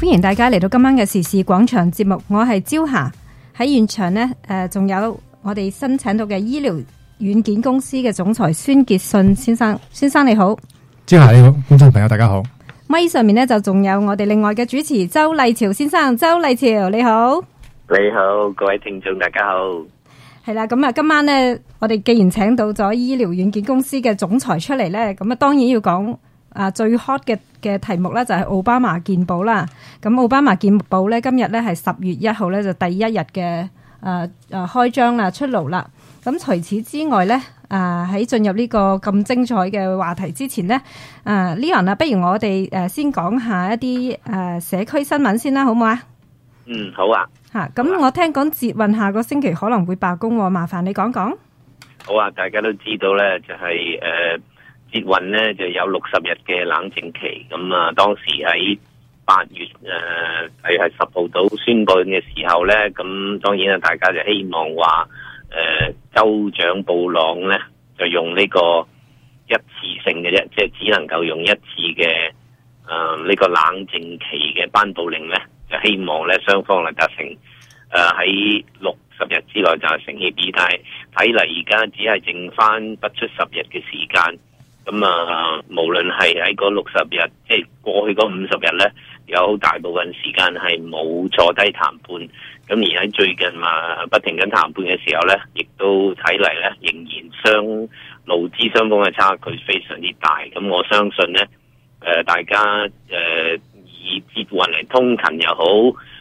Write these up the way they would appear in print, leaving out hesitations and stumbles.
歡迎大家嚟到今晚嘅時事廣場節目，我係朝霞。喺現場呢，仲有我哋新請到嘅醫療軟件公司嘅總裁孫傑信先生。孫生你好。 朝霞你好，觀眾朋友大家好。 咪上面呢，就仲有我哋另外嘅主持周麗潮先生。周麗潮你好。 你好，各位聽眾大家好。 係啦，咁啊，今晚呢，我哋既然請到咗醫療軟件公司嘅總裁出嚟呢，咁啊，當然要講最 hot 嘅題目呢，就係奧巴馬健保啦。咁奧巴馬健保呢，今日呢係10月1號呢，就第一日嘅開張啦，出爐啦。咁除此之外呢，喺進入呢個咁精彩嘅話題之前呢，Leon 啊，不如我哋先講下一啲社區新聞先啦，好唔好啊？ 好啊。 咁我聽講捷運下個星期可能會罷工，麻煩你講講。 好啊，大家都知道咧，就係捷運咧就有60日嘅冷靜期，咁啊當時喺8月係10號到宣佈嘅時候咧，咁當然啊大家就希望話州長布朗咧就用呢個一次性嘅啫，即係只能夠用一次嘅呢個冷靜期嘅頒布令咧。就希望咧雙方嚟達成喺60日之內達成協議，但係睇嚟而家只係剩翻不出10日嘅時間。咁無論係喺嗰60日，即係過去嗰50日咧，有好大部分時間係冇坐低談判。咁而喺最近不停緊談判嘅時候咧，亦都睇嚟咧仍然勞資雙方嘅差距非常之大。咁我相信咧大家以捷運嚟通勤又好，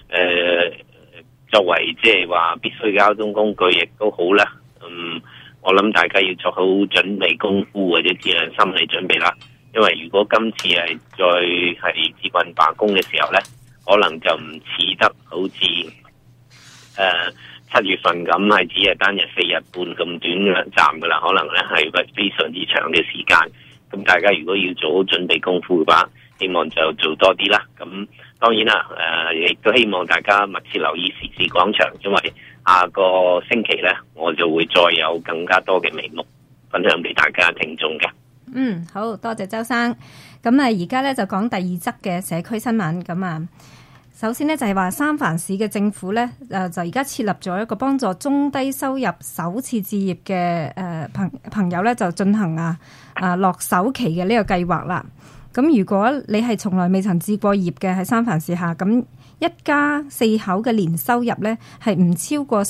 作為即係話必須交通工具亦都好啦。我諗大家要做好準備功夫或者心理準備啦。因為如果今次係再係捷運罷工嘅時候咧，可能就唔似得好似7月份咁係只係單日4日半咁短嘅站噶啦，可能咧係非常之長嘅時間。咁大家如果要做好準備功夫嘅話，希望就做多啲啦。咁當然啦，亦都希望大家密切留意時事廣場，因為下個星期咧，我就會再有更加多嘅眉目分享俾大家聽眾嘅。 好多謝周生。咁而家咧就講第二則嘅社區新聞。咁首先呢，就係話三藩市嘅政府咧就而家設立咗一個幫助中低收入首次置業嘅朋友咧，就進行落首期嘅呢個計劃啦。咁如果你係從來未曾置過業嘅喺三藩市下，咁一家4口嘅年收入咧係唔超過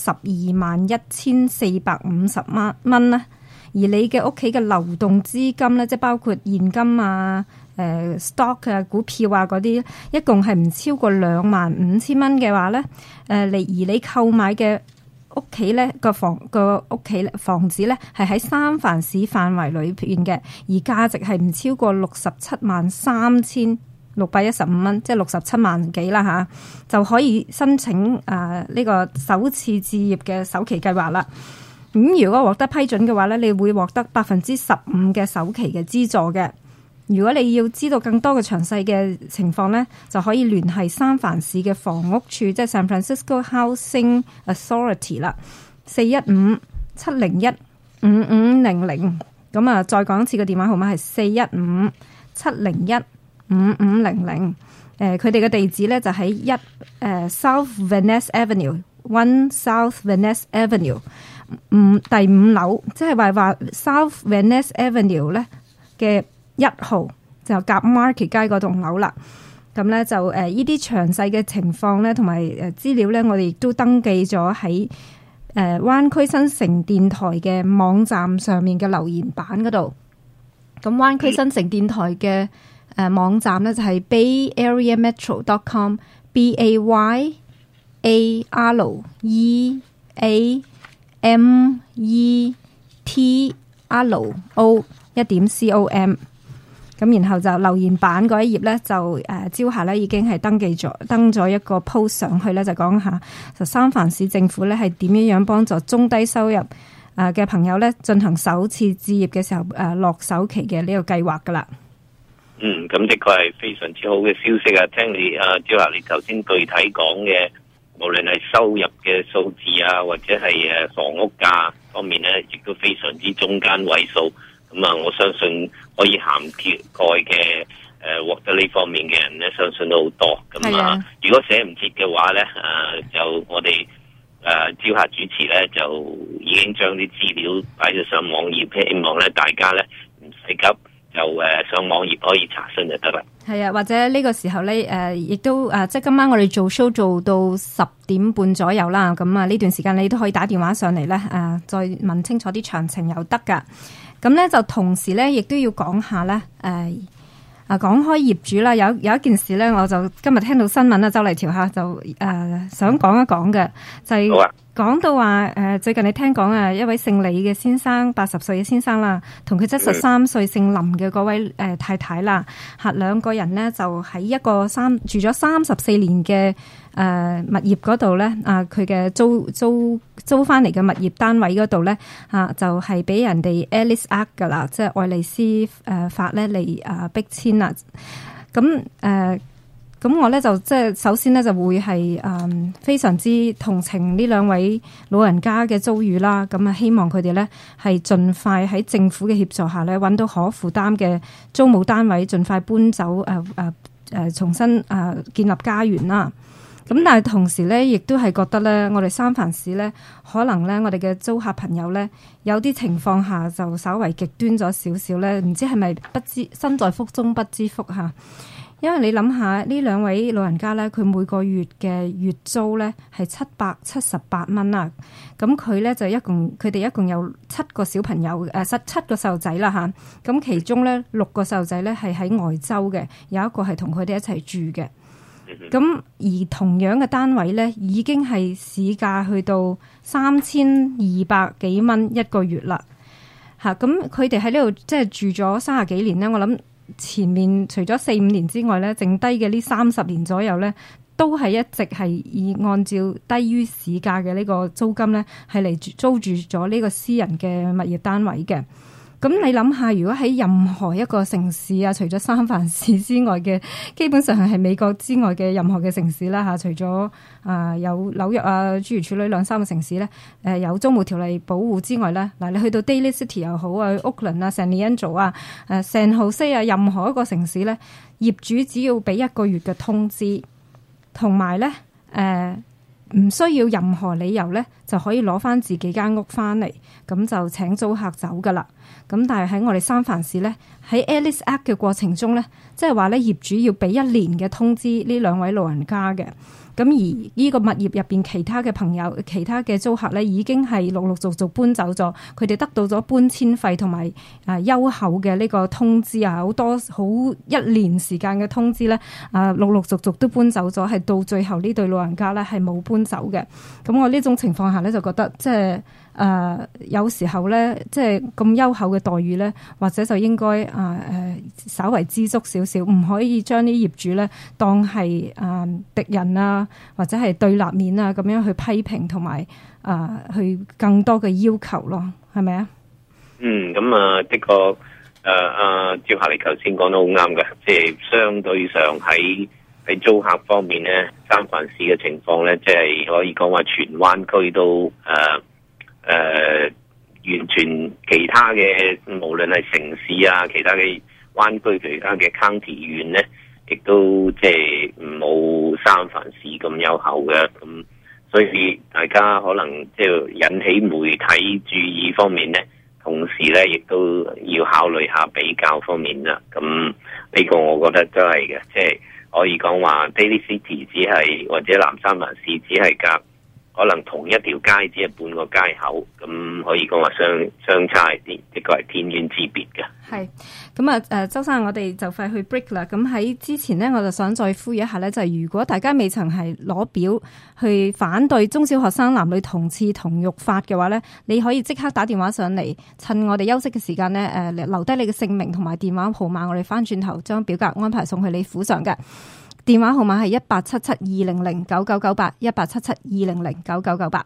121450蚊啦。而你嘅屋企嘅流動資金咧，即係包括現金stock 股票嗰啲，一共係唔超過25000蚊嘅話咧，而你購買嘅屋企咧房子咧係喺三藩市範圍裏邊嘅，而價值係唔超過673,615蚊，即係67萬幾啦吓，就可以申請呢個首次置業嘅首期計劃啦。咁如果獲得批准嘅話咧，你會獲得15%嘅首期嘅資助嘅。如果你要知道更多嘅詳細嘅情況咧，就可以聯繫三藩市嘅房屋處，即係 San Francisco Housing Authority 啦，415-701-5500。咁再講一次個電話號碼係415-701-5500。佢哋嘅地址咧就喺South Van Ness Avenue，1 South Van Ness Avenue，第5樓，即係話 South Van Ness Avenue 咧嘅1號就夾 Market 街嗰棟樓啦。咁咧就呢啲詳細嘅情況咧，同埋資料咧，我哋亦都登記咗喺灣區新城電台嘅網站上面嘅留言板嗰度。咁灣區新城電台嘅網站咧就係 BAYARLEMETRO1.com。咁然後就留言板嗰一頁咧，就朝下咧已經係登咗一個 post 上去咧，就講下就三藩市政府咧係點樣幫助中低收入嘅朋友咧進行首次置業嘅時候落首期嘅呢個計劃噶啦。 咁的確係非常之好嘅消息啊！聽你朝下你頭先具體講嘅，無論係收入嘅數字或者係房屋價方面咧，亦都非常之中間位數。咁我相信可以涵蓋嘅獲得呢方面嘅人咧，相信都好多。咁啊，如果寫唔切嘅話咧，就我哋招客主持咧就已經將啲資料擺咗上網頁，希望咧大家咧唔使急，就上網頁可以查詢就得啦。係啊，或者呢個時候咧，亦都即係今晚我哋做 show 做到10點半左右啦。咁啊，呢段時間你都可以打電話上嚟咧，再問清楚啲詳情又得噶。咁咧就同時咧，亦都要講下咧，講開業主啦，有一件事咧，我就今日聽到新聞啦，周麗條下就想講一講嘅，就係講到話最近你聽講一位姓李嘅先生，80歲嘅先生啦，同佢73歲姓林嘅嗰位太太啦，兩個人呢就喺一個住咗34年嘅物業嗰度咧，佢嘅租翻嚟嘅物業單位嗰度咧，就係俾人哋 Ellis Act 噶啦，即係愛麗絲法咧嚟逼遷啦。咁我咧就即係首先咧就會係非常之同情呢兩位老人家嘅遭遇啦。咁啊，希望佢哋咧係盡快喺政府嘅協助下咧揾到可負擔嘅租務單位，盡快搬走重新建立家園啦。咁但係同時咧，亦都係覺得咧，我哋三藩市咧，可能咧，我哋嘅租客朋友咧，有啲情況下就稍為極端咗少少咧，唔知係咪不知身在福中不知福嚇。因為你諗下呢兩位老人家咧，佢每個月嘅月租咧係778蚊啦。咁佢咧就佢哋一共有7個小朋友，7個細路仔啦嚇。咁其中咧6個細路仔咧係喺外州嘅，有一個係同佢哋一齊住嘅。咁而同樣嘅單位咧，已經係市價去到3200幾蚊一個月啦。嚇，咁佢哋喺呢度即係住咗30幾年咧，我諗。前面除咗4-5年之外咧，剩低嘅呢30年左右咧，都係一直係以按照低於市價嘅呢個租金咧，係嚟租住咗呢個私人嘅物業單位嘅。咁你諗下，如果喺任何一個城市啊，除咗三藩市之外嘅，基本上係美國之外嘅任何嘅城市啦嚇，除咗有紐約啊諸如此類2-3個城市咧，有租務條例保護之外咧，嗱你去到 Daly City 又好啊，Oakland 啊，San Leandro 啊，San Jose 啊，任何一個城市咧，業主只要俾1個月嘅通知，同埋咧唔需要任何理由咧，就可以攞翻自己間屋翻嚟，咁就請租客走噶啦。咁但係喺我哋三藩市咧，喺 Ellis Act 嘅過程中咧，即係話咧業主要俾1年嘅通知呢兩位老人家嘅。咁而呢個物業入邊其他嘅朋友、其他嘅租客咧，已經係陸陸續續搬走咗，佢哋得到咗搬遷費同埋優厚嘅呢個通知啊，好多好1年時間嘅通知咧，陸陸續續都搬走咗，係到最後呢對老人家咧係冇搬走嘅。咁我呢種情況下咧，就覺得即係有時候咧，即係咁優厚嘅待遇咧，或者就應該稍為知足少少，唔可以將啲業主咧當係敵人啊，或者係對立面啊咁樣去批評同埋去更多嘅要求咯，係咪啊？ 咁的確趙夏你頭先講得好啱嘅，即係相對上喺租客方面咧，三藩市嘅情況咧，即係可以講話全灣區都完全其他嘅，無論係城市啊，其他嘅灣區，其他嘅 county 縣咧，亦都即係冇三藩市咁優厚嘅。咁所以大家可能即係引起媒體注意方面咧，同時咧亦都要考慮下比較方面啦。咁呢個我覺得都係嘅，即係可以講話 Daly City 只係或者南三藩市只係隔可能同一條街只係半個街口，咁可以講話相差啲，的確係天淵之別嘅。係，咁周生，我哋就快去 break 啦。咁喺之前呢，我就想再呼籲一下呢，就係如果大家未曾係攞表去反對中小學生男女同廁同浴法嘅話呢，你可以即刻打電話上嚟，趁我哋休息嘅時間呢，留低你嘅姓名同埋電話號碼，我哋翻轉頭將表格安排送去你府上嘅。電話號碼係1877-200-9998 1877-200-9998。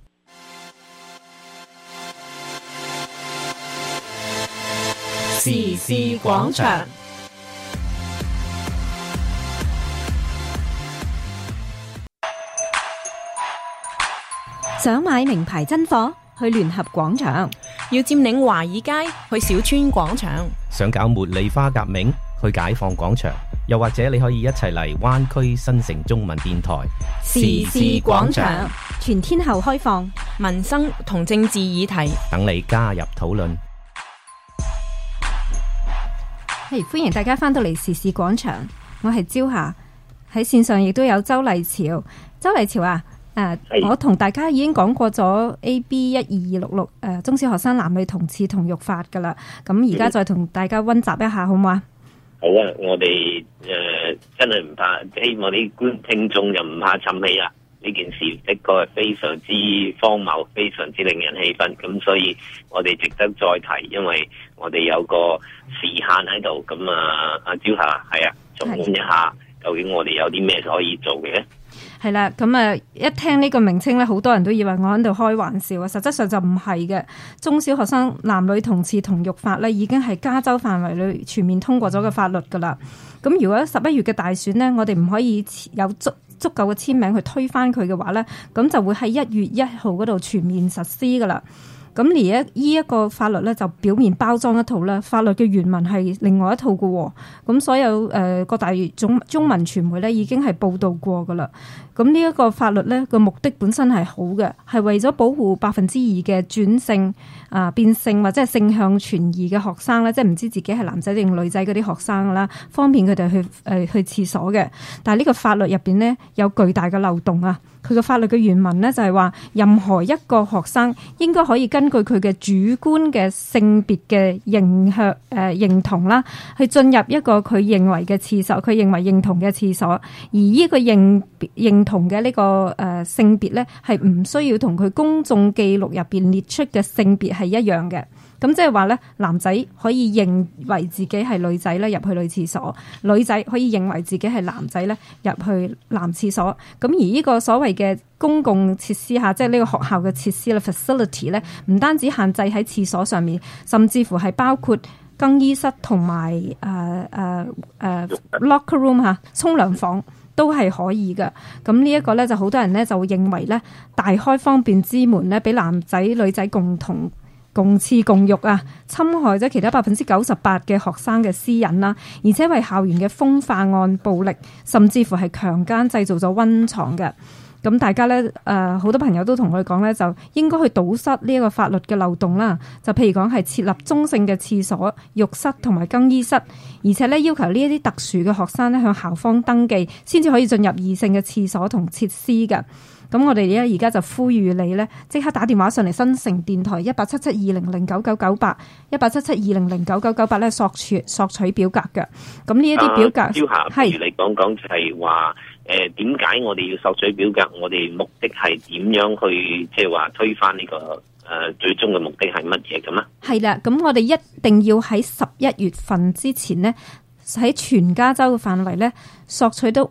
時事廣場。 想買名牌真貨，去聯合廣場； 要佔領華爾街，去小川廣場； 想搞茉莉花革命， 去解放廣場，又或者你可以一齊嚟灣區新城中文電台時事廣場， 全天候開放， 民生同政治議題， 等你加入討論。 歡迎大家翻到嚟時事廣場，我係朝霞，喺線上亦都有周麗潮。周麗潮啊，我同大家已經講過咗 AB12266 中小學生男女同志同育法噶啦，咁而家再同大家溫習一下好唔好啊？ 好啊，我哋真係唔怕，希望啲聽眾就唔怕沉氣啦。呢件事的確係非常之荒謬，非常之令人氣憤，咁所以我哋值得再提，因為我哋有個時限喺度。咁阿朝霞係啊，重溫一下究竟我哋有啲咩可以做嘅咧？ 係啦，咁一聽呢個名稱咧，好多人都以為我喺度開玩笑啊，實質上就唔係嘅。中小學生男女同志同育法咧，已經係加州範圍裏全面通過咗嘅法律噶啦。咁如果11月嘅大選呢，我哋唔可以有足夠嘅簽名去推翻佢嘅話呢，咁就會喺1月1號嗰度全面實施噶啦。咁而呢一個法律呢，就表面包裝一套啦，法律嘅原文係另外一套嘅。咁所有各大中文傳媒呢，已經係報導過噶啦。咁呢一個法律呢，個目的本身係好嘅，係為咗保護2%嘅轉性變性或者係性向存疑嘅學生咧，即係唔知自己係男仔定女仔嗰啲學生啦，方便佢哋去廁所嘅。但係呢個法律入邊呢，有巨大嘅漏洞啊！佢個法律嘅原文呢，就係話，任何一個學生應該可以根據佢嘅主觀嘅性別嘅認同啦，去進入一個佢認為嘅廁所，佢認為認同嘅廁所。而呢個認同嘅呢個性別呢，係唔需要同佢公眾記錄入邊列出嘅性別係一樣嘅。咁即係話咧，男仔可以認為自己係女仔咧，入去女廁所；女仔可以認為自己係男仔咧，入去男廁所。咁而呢個所謂嘅公共設施下，即係呢個學校嘅設施啦 facility 咧，唔單止限制喺廁所上面，甚至乎係包括更衣室同埋locker room 嚇，沖涼房都係可以嘅。咁呢一個咧，就好多人咧就會認為咧，大開方便之門咧，俾男仔女仔共廁共浴啊，侵害咗其他98%嘅學生嘅私隱啦，而且為校園嘅風化案暴力，甚至乎係強姦製造咗溫床嘅。咁大家咧好多朋友都同佢講咧，就應該去堵塞呢一個法律嘅漏洞啦。就譬如講係設立中性嘅廁所、浴室同埋更衣室，而且咧要求呢一啲特殊嘅學生咧向校方登記，先至可以進入異性嘅廁所同設施嘅。咁我哋而家就呼籲你咧，即刻打電話上嚟新城電台187720099998 187720099998咧索取表格嘅。咁呢一啲表格朝霞，不如你講講就係話點解我哋要索取表格？我哋目的係點樣去即係話推翻呢個最終嘅目的係乜嘢咁啊？係啦， 咁我哋一定要喺11月份之前呢，喺全加州嘅範圍咧，索取到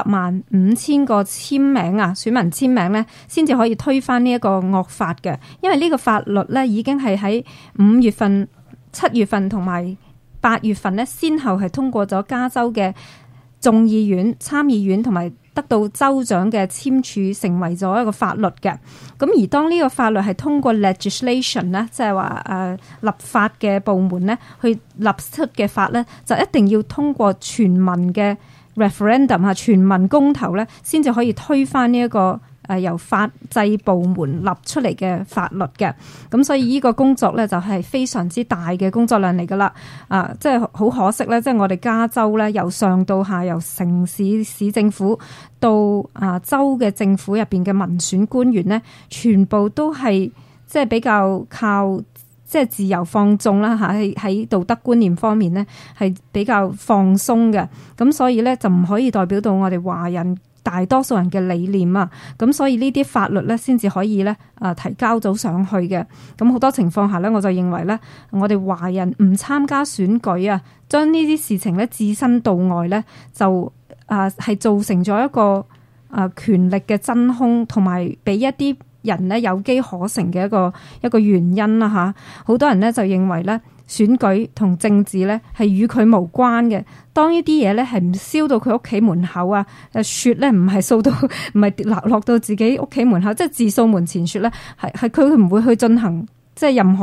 505000個簽名啊，選民簽名咧，先至可以推翻呢一個惡法嘅。因為呢個法律咧，已經係喺5月份、7月份同埋8月份咧，先後係通過咗加州嘅眾議院、參議院同埋得到州長嘅簽署，成為咗一個法律嘅。咁而當呢個法律係通過 legislation 咧，即係話立法嘅部門咧去立出嘅法咧，就一定要通過全民嘅 referendum 啊，全民公投咧，先至可以推翻呢一個由法制部門立出嚟嘅法律嘅。咁所以呢個工作咧就係非常之大嘅工作量嚟噶啦。即係好可惜咧，即係我哋加州咧，由上到下，由城市市政府到州嘅政府入邊嘅民選官員咧，全部都係即係比較靠即係自由放縱啦嚇，喺道德觀念方面咧係比較放鬆嘅。咁所以咧就唔可以代表到我哋華人大多數人嘅理念啊，咁所以呢啲法律咧先至可以咧提交咗上去嘅。咁好多情況下咧，我就認為咧，我哋華人唔參加選舉啊，將呢啲事情咧置身度外咧，就係造成咗一個權力嘅真空，同埋俾一啲人咧有機可乘嘅一個原因啦嚇。好多人咧就認為咧，選舉同政治咧係與佢無關嘅。當呢啲嘢咧係唔燒到佢屋企門口啊，雪咧唔係掃到，唔係落到自己屋企門口，即係自掃門前雪咧，係佢唔會去進行即係任何嘅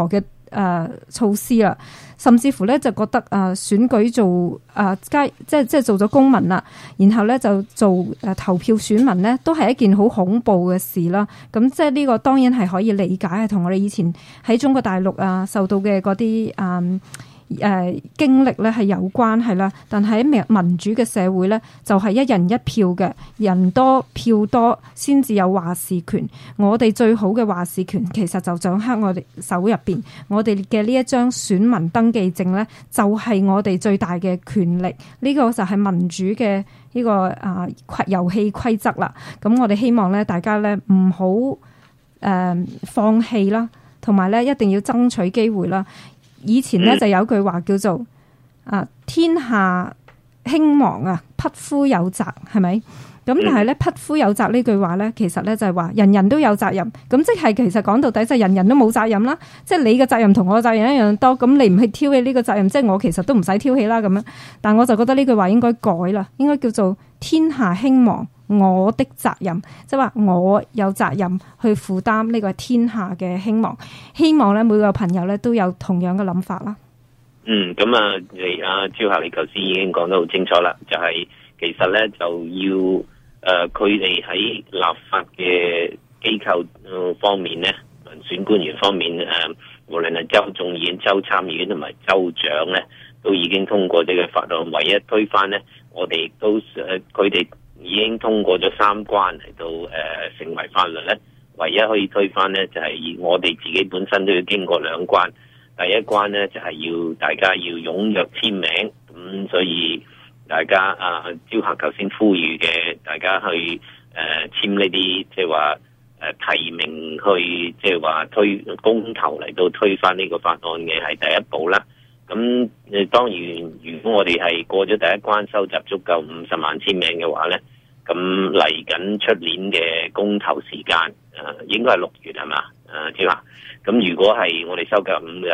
措施啦，甚至乎咧就覺得選舉做即係做咗公民啦，然後咧就做投票選民咧，都係一件好恐怖嘅事啦。咁即係呢個當然係可以理解，係同我哋以前喺中國大陸受到嘅嗰啲經歷咧係有關係啦。但係喺民主嘅社會咧，就係一人一票嘅，人多票多先至有話事權。我哋最好嘅話事權其實就掌握我哋手入邊，我哋嘅呢一張選民登記證咧，就係我哋最大嘅權力。呢個就係民主嘅呢個遊戲規則啦。咁我哋希望咧，大家咧唔好放棄啦，同埋咧一定要爭取機會啦。以前咧就有句話叫做天下興亡匹夫有責，係咪？咁但係咧匹夫有責呢句話咧，其實咧就係話人人都有責任。咁即係其實講到底就係人人都冇責任啦。即係你嘅責任同我嘅責任一樣多，咁你唔去挑起呢個責任，即係我其實都唔使挑起啦咁樣。但我就覺得呢句話應該改啦，應該叫做天下興亡我的責任，即係話我有責任去負擔呢個天下嘅興亡。希望咧每個朋友咧都有同樣嘅諗法啦。 咁阿招客，你頭先已經講得好清楚啦，就係其實咧就要佢哋喺立法嘅機構方面咧，民選官員方面無論係州眾議院、州參議院同埋州長咧，都已經通過呢個法案。唯一推翻咧，我哋都佢哋已經通過咗3關嚟到成為法律咧。唯一可以推翻咧，就係我哋自己本身都要經過2關。第一關咧就係要大家要踴躍簽名，咁所以大家招客頭先呼籲嘅，大家去簽呢啲即係話提名去即係話推公投嚟到推翻呢個法案嘅係第一步啦。咁當然如果我哋係過咗第一關，收集足夠50萬簽名嘅話咧，咁嚟緊出年嘅公投時間應該係6月係嘛？招客。咁如果係我哋收集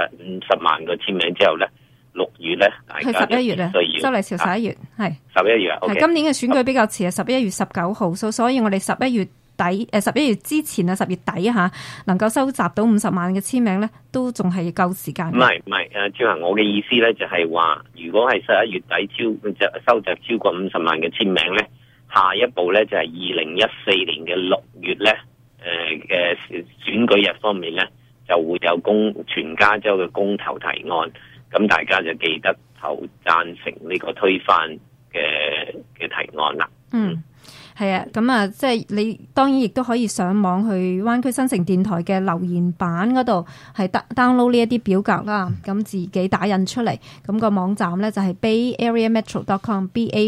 50萬個簽名之後咧，6月咧，大家 11月啊，周麗潮11月係 11月啊。 係今年嘅選舉比較遲，係11月19號，所以我哋11月底11月之前10月底能夠收集到50萬嘅簽名咧，都仲係夠時間。唔係招客，我嘅意思咧就係話，如果係11月底收集超過50萬嘅簽名咧，下一步咧就係2014年嘅6月咧，選舉日方面咧，就會有全加州嘅公投提案，咁大家就記得投贊成呢個推翻嘅提案啦。 係啊，咁即係你當然亦都可以上網去灣區新城電台嘅留言板嗰度係 download 呢一啲表格啦，咁自己打印出嚟，咁個網站咧就係 bayareametro.com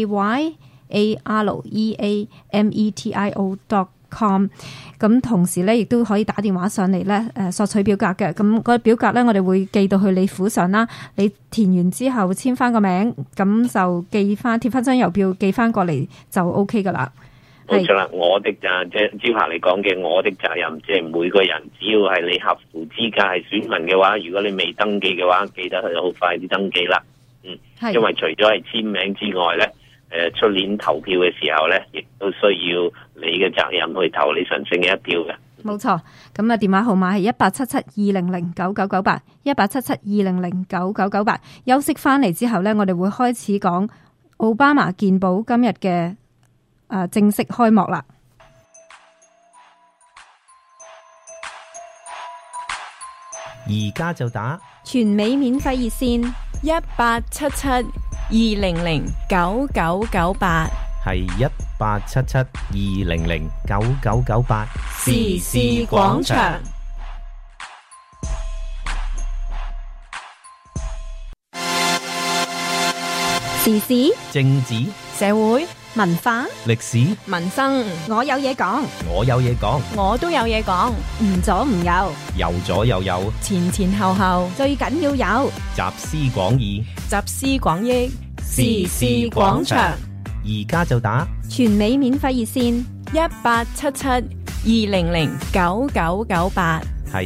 BAYAREAMETIO.com。咁同時咧，亦都可以打電話上嚟咧，索取表格嘅。咁嗰個表格咧，我哋會寄到去你府上啦。你填完之後簽翻個名，咁就寄翻貼翻張郵票寄翻過嚟就 OK 噶啦。 冇錯啦，我的即係招客你講嘅我的責任，即係每個人只要係你合乎資格係選民嘅話，如果你未登記嘅話，記得去好快啲登記啦。因為除咗係簽名之外咧，出年投票嘅時候咧，亦都需要你嘅責任去投你神聖嘅一票嘅。 冇錯，咁電話號碼係1877-200-9998 1877-200-9998。休息翻嚟之後咧，我哋會開始講奧巴馬健保今日嘅正式開幕啦。 而家就打全美免費熱線1877-200-9998， 係1877-200-9998。 時事廣場。時事、 政治、 社會、 文化、 歷史、 民生， 我有嘢講， 我有嘢講， 我都有嘢講， 唔左唔右， 右左右右， 前前後後， 最緊要有集思廣益， 集思廣益，時事廣場。 而家就打全美免費熱線 1877-200-9998， 係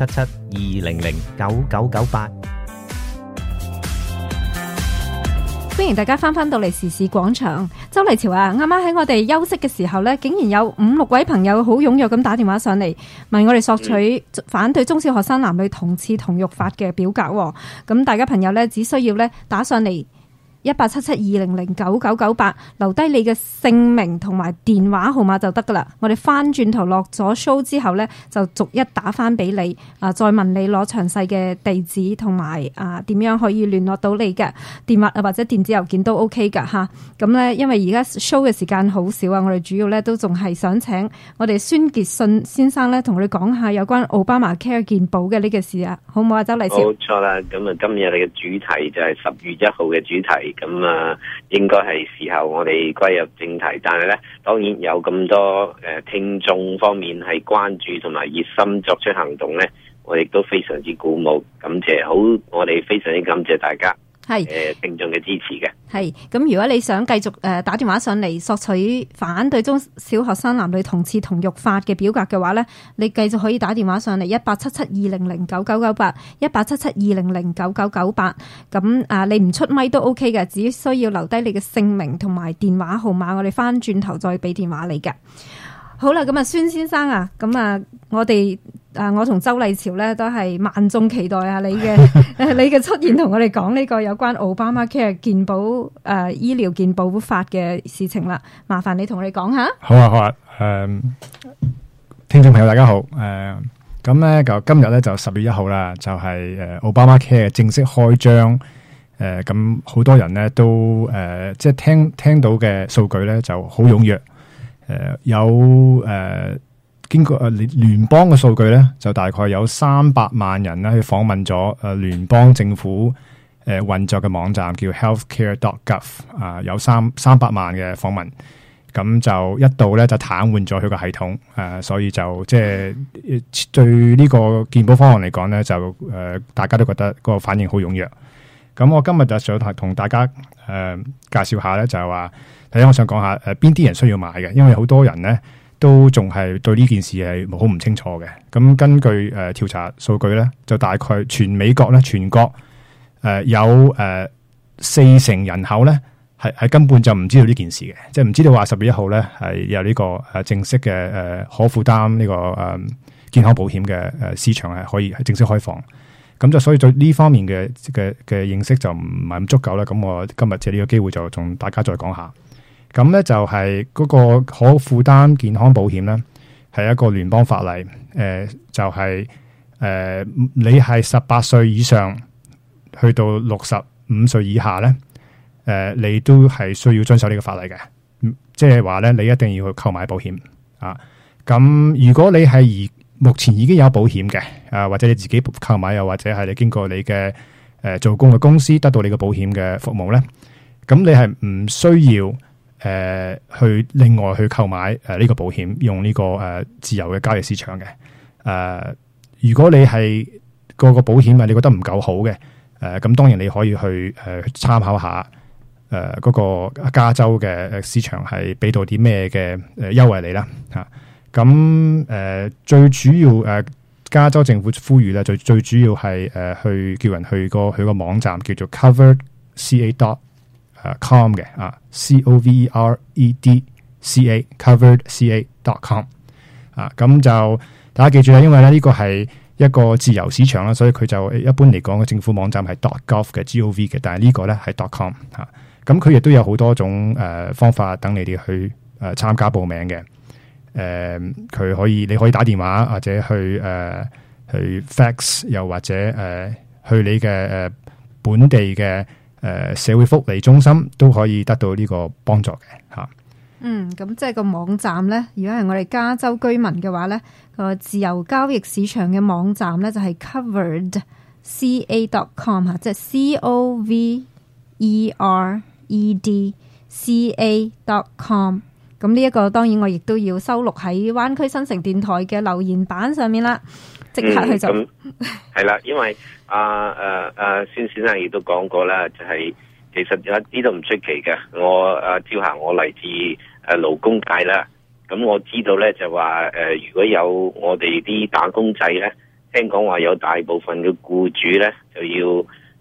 1877-200-9998。 歡迎大家翻到嚟時事廣場。周麗潮啊，啱啱喺我哋休息嘅時候呢，竟然有5-6位朋友好踴躍咁打電話上嚟，問我哋索取反對中小學生男女同廁同浴法嘅表格。咁大家朋友呢，只需要呢打上嚟187720099998，留低你嘅姓名同埋電話號碼就得噶啦。我哋翻轉頭落咗 show 之後呢，就逐一打翻俾你，再問你攞詳細嘅地址同埋點樣可以聯絡到你嘅電話或者電子郵件都 OK 噶吓。咁呢，因為而家 show 嘅時間好少啊，我哋主要呢都仲係想請我哋孫傑信先生呢同我哋講下有關奧巴馬 Care 健保嘅呢個事啊，好唔好啊？周麗潮。 冇錯啦，咁啊今日你嘅主題就係10月1號嘅主題。咁應該係時候我哋歸入正題，但係咧，當然有咁多聽眾方面係關注同埋熱心作出行動咧，我亦都非常之鼓舞，感謝好，我哋非常之感謝大家聽眾嘅支持嘅。 係咁，如果你想繼續打電話上嚟索取反對中小學生男女同廁同浴法嘅表格嘅話咧，你繼續可以打電話上嚟187720099998 187720099998。咁你唔出咪都 OK 嘅，只需要留低你嘅姓名同埋電話號碼，我哋翻轉頭再俾電話你嘅。好啦，咁孫先生啊，咁我同周麗潮咧都係萬眾期待啊！你嘅出現同我哋講呢個有關奧巴馬 Care 健保醫療健保法嘅事情啦，麻煩你同我哋講下。 好啊，聽眾朋友大家好，咁咧就今日咧就10月1號啦，就係奧巴馬 Care 正式開張，咁好多人咧都即係聽到嘅數據咧就好踴躍，有經過聯邦嘅數據咧，就大概有300萬人咧去訪問咗聯邦政府運作嘅網站叫 healthcare.gov 有300萬嘅訪問，咁就一度咧就癱瘓咗佢個系統，所以就即係對呢個健保方案嚟講咧，就大家都覺得個反應好踴躍。咁我今日就想同大家介紹下咧，就係話第一，我想講下邊啲人需要買嘅，因為好多人咧都仲係對呢件事係好唔清楚嘅。咁根據調查數據咧，就大概全美國咧，全國有40%人口咧係根本就唔知道呢件事嘅，即係唔知道話10月1號咧係有呢個正式嘅可負擔呢個健康保險嘅市場係可以正式開放。咁就所以對呢方面嘅認識就唔係咁足夠啦。咁我今日借呢個機會就同大家再講下。咁咧就係嗰個可負擔健康保險咧，係一個聯邦法例，就係你係18歲以上去到65歲以下咧，你都係需要遵守呢個法例嘅，即係話咧你一定要去購買保險啊。咁如果你係目前已經有保險嘅，或者你自己購買，又或者係你經過你嘅做工嘅公司得到你嘅保險嘅服務咧，咁你係唔需要去另外去購買呢個保險，用呢個自由嘅交易市場嘅。如果你係個保險你覺得唔夠好嘅，咁當然你可以去參考下嗰個加州嘅市場係俾到啲咩嘅優惠你啦嚇。咁最主要加州政府呼籲咧，最主要係去叫人去個網站叫做 coveredca.com 嘅coveredca coveredca.com 咁就大家記住啦，因為咧呢個係一個自由市場啦，所以佢就一般嚟講嘅政府網站係 .gov 嘅 gov 嘅，但係呢個咧係 .com 咁佢亦都有好多種方法等你哋去參加報名嘅。你可以打電話或者去 fax， 又或者去你嘅本地嘅社會福利中心都可以得到呢個幫助嘅吓。 咁即係個網站咧，如果係我哋加州居民嘅話咧，個自由交易市場嘅網站咧就係 coveredca.com 吓，即係 coveredca.com。咁呢一個當然我亦都要收錄喺灣區新城電台嘅留言板上面啦，即刻去做。 係啦，因為孫先生亦都講過啦，就係其實有啲都唔出奇嘅。我照下我嚟自勞工界啦，咁我知道咧就話如果有我哋啲打工仔咧，聽講話有大部分嘅僱主咧就要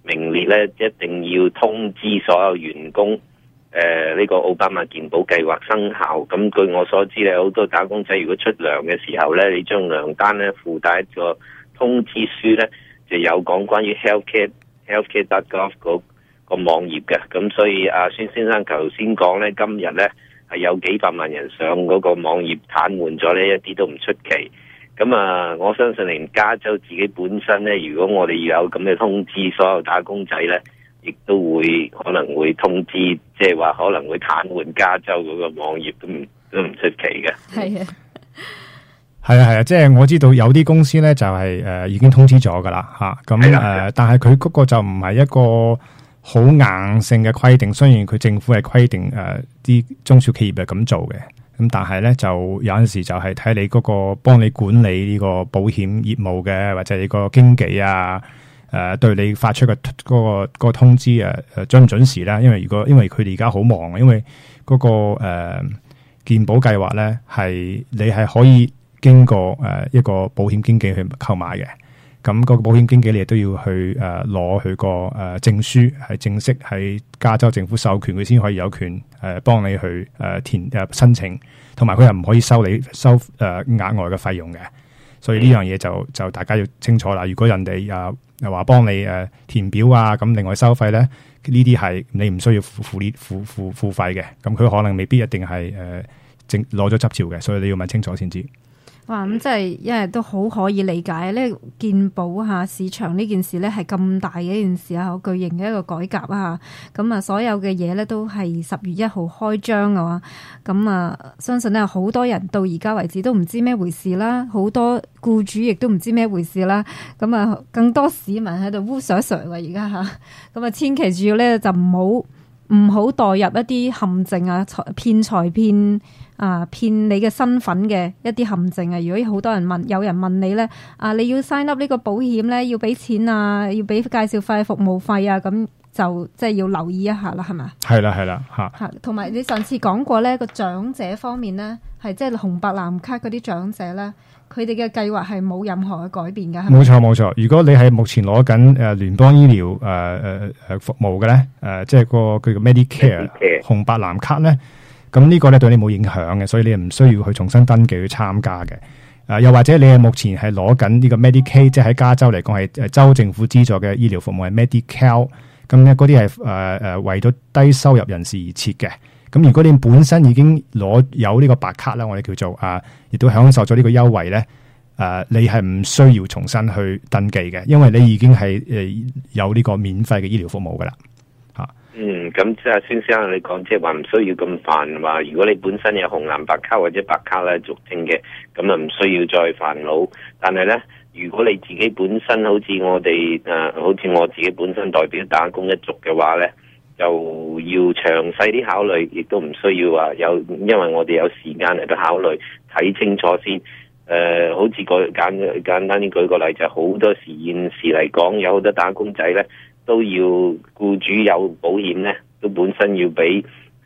名列咧，一定要通知所有員工，呢個奧巴馬健保計劃生效。咁據我所知咧，好多打工仔如果出糧嘅時候咧，你將糧單咧附帶一個通知書咧，就有講關於 healthcare.gov 個網頁嘅。咁所以阿孫先生頭先講咧，今日咧係有幾百萬人上嗰個網頁癱瘓咗咧，一啲都唔出奇。咁我相信連加州自己本身咧，如果我哋要有咁嘅通知，所有打工仔咧，亦都會可能會通知，即係話可能會癱瘓加州嗰個網頁，都唔出奇嘅。 係啊， 係啊，即係我知道有啲公司咧就係已經通知咗噶啦吓，咁但係佢嗰個就唔係一個好硬性嘅規定，雖然佢政府係規定啲中小企業係咁做嘅。咁但係咧就有陣時就係睇你嗰個幫你管理呢個保險業務嘅，或者你個經紀啊，對你發出嘅嗰個通知準唔準時啦？因為佢哋而家好忙啊，因為嗰個健保計劃咧係你係可以經過一個保險經紀去購買嘅。咁個保險經紀你亦都要去攞佢個證書，係正式喺加州政府授權，佢先可以有權幫你去填申請，同埋佢又唔可以收額外嘅費用嘅。所以呢樣嘢就大家要清楚啦。如果人哋又話幫你填表啊，咁另外收費咧，呢啲係你唔需要付費嘅。咁佢可能未必一定係攞咗執照嘅，所以你要問清楚先知。 哇！咁即係因為都好可以理解呢個健保市場呢件事咧係咁大嘅一件事啊，巨型嘅一個改革啊，咁所有嘅嘢咧都係10月1號開張嘅話，咁相信咧好多人到而家為止都唔知咩回事啦，好多僱主亦都唔知咩回事啦，咁更多市民喺度烏索索而家嚇，咁千祈注意咧就唔好墮入一啲陷阱啊，騙財騙你嘅身份嘅一啲陷阱啊！如果好多人有人問你咧，你要 sign up 呢個保險咧，要俾錢啊，要俾介紹費、服務費啊，咁就即係要留意一下啦，係咪？係啦嚇。 同埋你上次講過咧，個長者方面咧，係即係紅白藍卡嗰啲長者咧，佢哋嘅計劃係冇任何嘅改變㗎。 冇錯。如果你係目前攞緊聯邦醫療服務嘅咧，即係佢嘅 Medicare 紅白藍卡咧。咁呢個咧對你冇影響嘅，所以你唔需要去重新登記去參加嘅。又或者你係目前係攞緊呢個 Medicaid， 即係喺加州嚟講係州政府資助嘅醫療服務係 Medi-Cal， 咁咧嗰啲係為咗低收入人士而設嘅。咁如果你本身已經有呢個白卡啦，我哋叫做亦都享受咗呢個優惠咧，你係唔需要重新去登記嘅，因為你已經係有呢個免費嘅醫療服務噶啦。 咁即係孫先生你講，即係話唔需要咁煩話。如果你本身有紅藍白卡或者白卡咧俗稱嘅，咁唔需要再煩惱。但係咧，如果你自己本身好似我自己本身代表打工一族嘅話咧，就要詳細啲考慮，亦都唔需要話因為我哋有時間嚟到考慮，睇清楚先。好似簡單啲舉個例，就好多時現時嚟講，有好多打工仔咧。都要僱主有保險咧，都本身要俾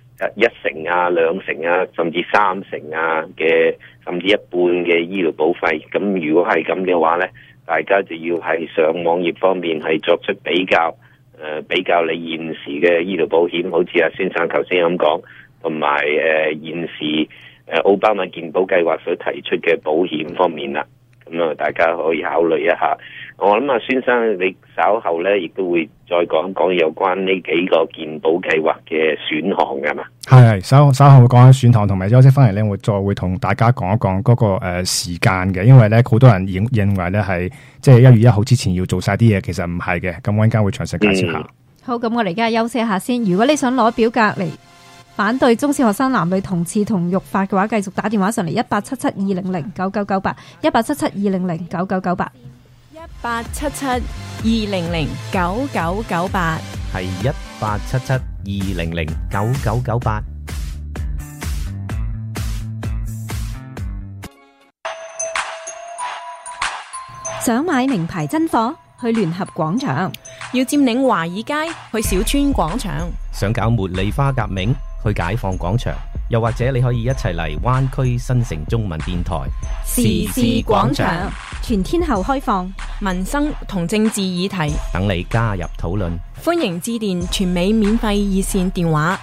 1成啊、2成啊，甚至3成啊嘅，甚至一半嘅醫療保費。咁如果係咁嘅話咧，大家就要係上網頁方面係作出比較你現時嘅醫療保險，好似阿先生頭先咁講，同埋現時奧巴馬健保計劃所提出嘅保險方面啦。咁大家可以考慮一下。我諗孫生你稍後咧，亦都會再講講有關呢幾個健保計劃嘅選項噶嘛。 係稍後會講下選項，同埋休息翻嚟咧，我再會同大家講一講嗰個時間嘅。因為咧，好多人認為咧係即係1月1號之前要做晒啲嘢，其實唔係嘅。咁我陣間會詳細介紹下。 好，咁我哋而家休息一下先。如果你想攞表格嚟反對中小學生男女同廁同浴法嘅話，繼續打電話上嚟1877-200-9998 1877-200-9998 1877-200-9998 係1877-200-9998。 想買名牌真貨，去聯合廣場； 要佔領華爾街，去小村廣場； 想搞茉莉花革命，去解放廣場； 又或者你可以一齊嚟灣區新城中文電台時事廣場， 全天候開放， 民生同政治議題， 等你加入討論。 歡迎致電全美免費熱線電話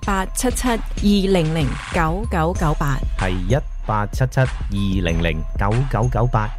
1877-200-9998， 係1877-200-9998。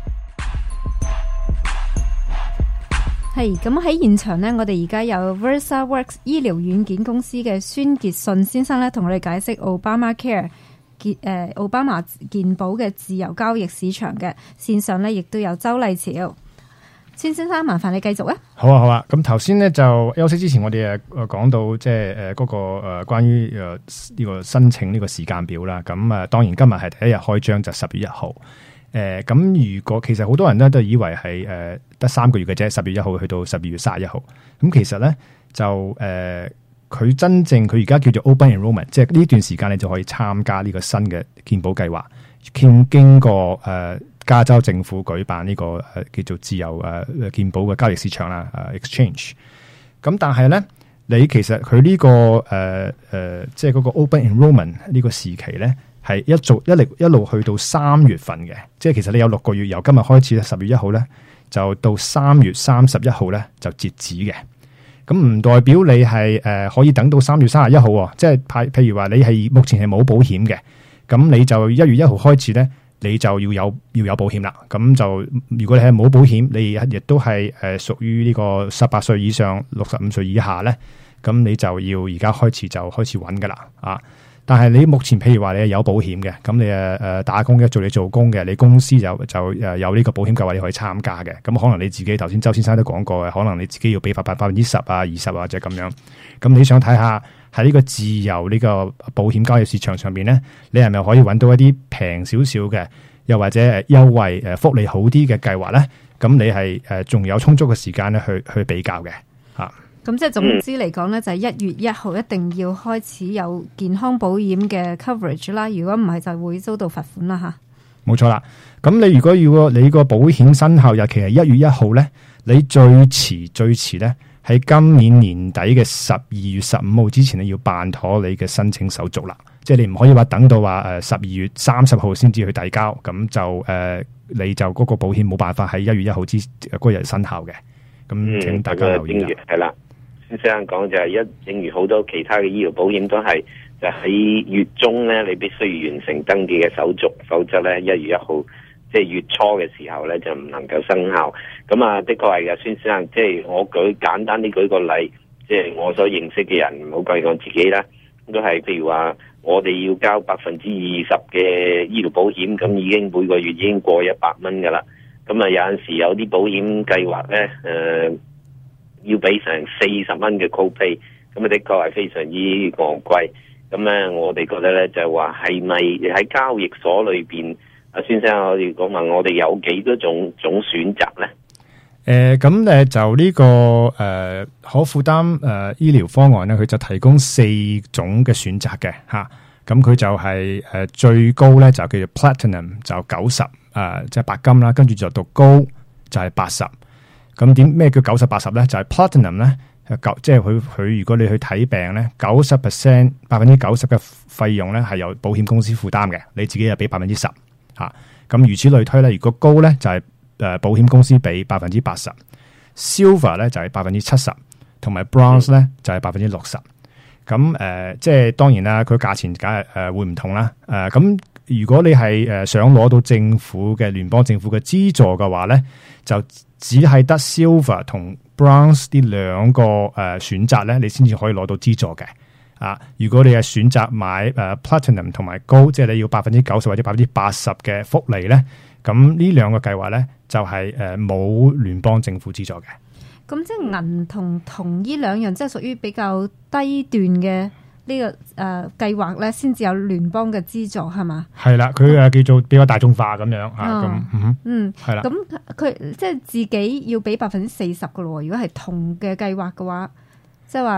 係咁喺現場呢，我哋而家有 VersaWorks 醫療軟件公司嘅孫傑信先生咧，同我哋解釋 Obamacare 奧巴馬健保嘅自由交易市場嘅線上呢，亦都有周麗潮。孫先生，麻煩你繼續啊！ 好啊。咁頭先呢，就休息之前，我哋講到即係嗰個關於呢個申請呢個時間表啦。咁當然今日係第一日開張，就10月1號。咁如果其實好多人咧都以為係得3個月嘅啫，10月1號去到12月31號。咁其實咧就佢真正佢而家叫做 Open Enrollment， 即係呢段時間你就可以參加呢個新嘅健保計劃。經過加州政府舉辦呢個叫做自由健保嘅交易市場啦，exchange。咁但係咧，你其實佢呢個即係嗰個 Open Enrollment 呢個時期咧，係一路去到3月份嘅，即係其實你有6個月，由今日開始咧10月1號咧，就到3月31號咧就截止嘅。咁唔代表你係可以等到3月31號，即係譬如話你係目前係冇保險嘅，咁你就1月1號開始咧，你就要有保險啦。咁就如果你係冇保險，你亦都係屬於呢個18歲以上65歲以下咧，咁你就要而家開始揾噶啦啊！但係你目前譬如話你係有保險嘅，咁你打工嘅做工嘅，你公司就有呢個保險計劃你可以參加嘅。咁可能你自己頭先周先生都講過嘅，可能你自己要俾10%啊、20%或者咁樣。咁你想睇下喺呢個自由呢個保險交易市場上邊咧，你係咪可以揾到一啲平少少嘅，又或者優惠福利好啲嘅計劃咧？咁你係仲有充足嘅時間咧去比較嘅嚇。 咁即係總之嚟講咧，就係1月1號一定要開始有健康保險嘅 coverage 啦。如果唔係，就會遭到罰款啦吓。冇錯啦。咁你如果要你個保險生效日期係1月1號咧，你最遲咧喺今年年底嘅12月15號之前咧要辦妥你嘅申請手續啦。即係你唔可以話等到話12月30號先至去遞交，咁就你就嗰個保險冇辦法喺1月1號嗰日生效嘅。咁請大家留意啦。 係啦。先生講就係正如好多其他嘅醫療保險都係，就喺月中咧，你必須要完成登記嘅手續，否則咧1月1號即係月初嘅時候咧就唔能夠生效。咁啊，的確係嘅，孫先生，即係我簡單啲舉個例，即係我所認識嘅人，唔好講自己啦，都係譬如話我哋要交20%嘅醫療保險，咁已經每個月已經過100蚊噶啦。咁啊，有陣時有啲保險計劃咧，要俾成40蚊嘅 copay， 咁啊的確係非常之昂貴。咁咧，我哋覺得咧就係話係咪喺交易所裏邊，阿先生我哋講問我哋有幾多種選擇咧？ 咁就呢個可負擔醫療方案咧，佢就提供4種嘅選擇嘅吓。咁佢就係最高咧就叫做 Platinum 就90即係白金啦，跟住就到高就係80。咁咩叫90-80咧？就係 Platinum 咧，即係佢如果你去睇病咧，90% 90%嘅費用咧係由保險公司負擔嘅，你自己又俾10%吓。咁如此類推咧，如果高咧就係保險公司俾80%，Silver 咧就係70%，同埋 Bronze 咧就係60%。咁即係當然啦，佢價錢梗係會唔同啦。咁如果你係想攞到政府嘅聯邦政府嘅資助嘅話咧，就只係得 Silver 同 Bronze 呢兩個選擇咧，你先至可以攞到資助嘅。如果你係選擇買Platinum 同埋高，即係你要90%或者80%嘅福利咧，咁呢兩個計劃咧就係冇聯邦政府資助嘅。 咁即係銀同銅呢兩樣，即係屬於比較低段嘅呢個計劃咧，先至有聯邦嘅資助係嘛？係啦， 佢叫做比較大眾化咁樣嚇。係啦。 咁佢即係自己要俾40%嘅咯。如果係銅嘅計劃嘅話，即係話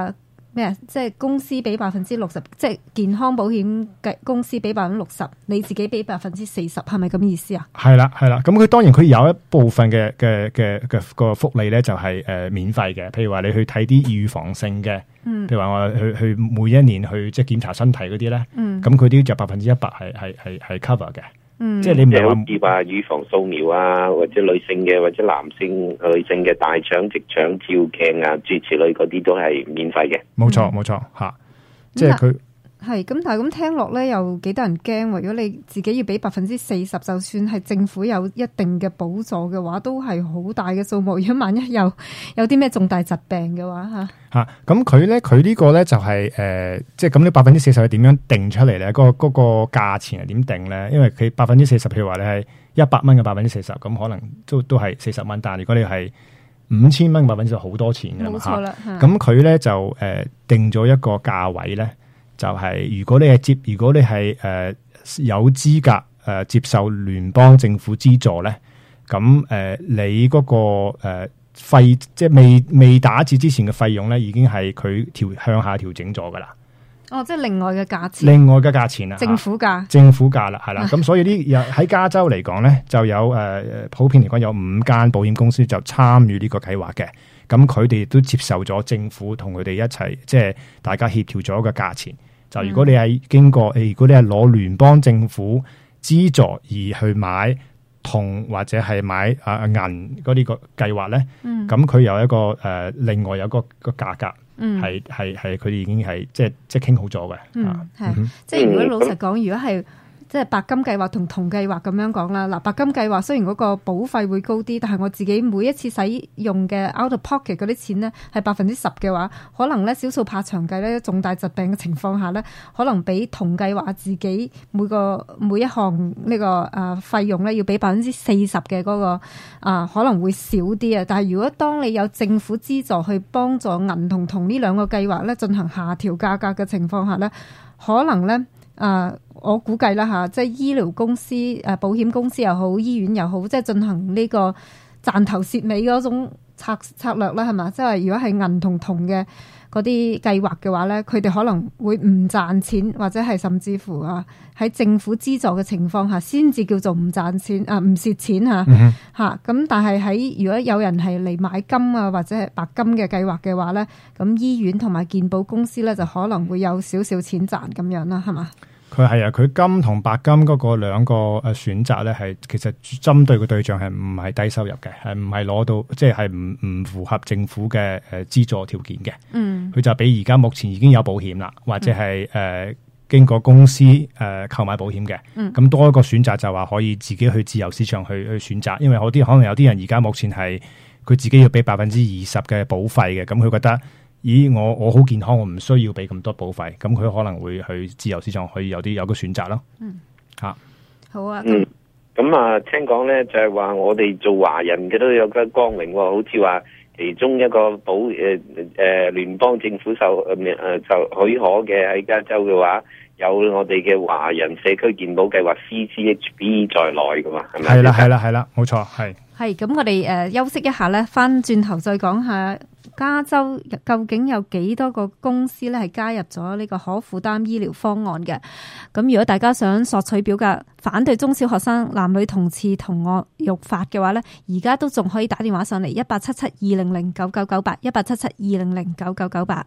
咩啊？即係公司俾60%，即係健康保險嘅公司俾60%，你自己俾40%，係咪咁意思啊？ 係啦，咁佢當然佢有一部分嘅個福利咧，就係免費嘅。譬如話你去睇啲預防性嘅，譬如話我去每一年去即係檢查身體嗰啲咧，咁佢都就100%係 cover 嘅。即係你唔係好似話預防掃描啊，或者女性嘅或者男性女性嘅大腸直腸照鏡啊，諸如此類嗰啲都係免費嘅。 冇錯吓，即係佢係咁，但係咁聽落咧，又幾得人驚喎。如果你自己要俾40%，就算係政府有一定嘅補助嘅話，都係好大嘅數目。如果萬一有啲咩重大疾病嘅話吓，咁佢呢個咧就係即係咁呢40%係點樣定出嚟咧？嗰個價錢係點定咧？因為佢40%，譬如話你係100蚊嘅40%，咁可能都係40蚊。但係如果你係5000蚊嘅40%，好多錢㗎嘛。冇錯啦。咁佢咧就定咗一個價位咧。就係如果你係有資格接受聯邦政府資助咧，咁你嗰個費即係未打折之前嘅費用咧，已經係佢向下調整咗噶啦。 哦，即係另外嘅價錢。 另外嘅價錢啦， 政府價。 政府價啦，係啦。咁所以喺加州嚟講咧，就有普遍嚟講有5間保險公司就參與呢個計劃嘅。咁佢哋亦都接受咗政府同佢哋一齊，即係大家協調咗一個價錢。就如果你係經過如果你係攞聯邦政府資助而去買銅或者係買銀嗰啲個計劃咧，咁佢有一個另外有個價格，係佢哋已經係即係傾好咗嘅。 即係如果老實講，如果係即係白金計劃同銅計劃咁樣講啦。嗱，白金計劃雖然嗰個保費會高啲，但係我自己每一次使用嘅 out of pocket 嗰啲錢呢係10%嘅話，可能咧少數怕長計咧重大疾病嘅情況下咧，可能比銅計劃自己每一項呢個費用咧要俾40%嘅嗰個可能會少啲啊。但係如果當你有政府資助去幫助銀同銅呢兩個計劃咧進行下調價格嘅情況下咧，可能咧我估計啦嚇，即係醫療公司、保險公司又好，醫院又好，即係進行呢個賺頭蝕尾嗰種策略啦，係嘛？即係如果係銀同銅嘅嗰啲計劃嘅話咧，佢哋可能會唔賺錢，或者係甚至乎喺政府資助嘅情況下，先至叫做唔賺錢唔蝕錢嚇。咁但係如果有人係嚟買金或者係白金嘅計劃嘅話咧，咁醫院同埋健保公司咧就可能會有少少錢賺咁樣啦，係嘛？ 佢係佢金同白金嗰個兩個選擇咧，係其實針對嘅對象係唔係低收入嘅，係唔係攞到即係唔符合政府嘅資助條件嘅。佢就比而家目前已經有保險啦，或者係經過公司購買保險嘅。咁多一個選擇就話可以自己去自由市場去選擇，因為可能有啲人而家目前係佢自己要俾20%嘅保費嘅，咁佢覺得。咦，我好健康，我唔需要俾咁多保費，咁佢可能會去自由市場可以有個選擇咯。 好啊。 咁聽講咧就係話我哋做華人嘅都有個光榮喎，好似話其中一個聯邦政府就許可嘅喺加州嘅話，有我哋嘅華人社區健保計劃 CCHB 在內噶嘛，係咪？ 係啦，冇錯，係。 咁我哋休息一下咧，翻轉頭再講下加州究竟有幾多個公司咧係加入咗呢個可負擔醫療方案嘅。咁如果大家想索取表格反對中小學生男女同志同樂育法嘅話咧，而家都仲可以打電話上嚟1877-200-9998 1877-200-9998。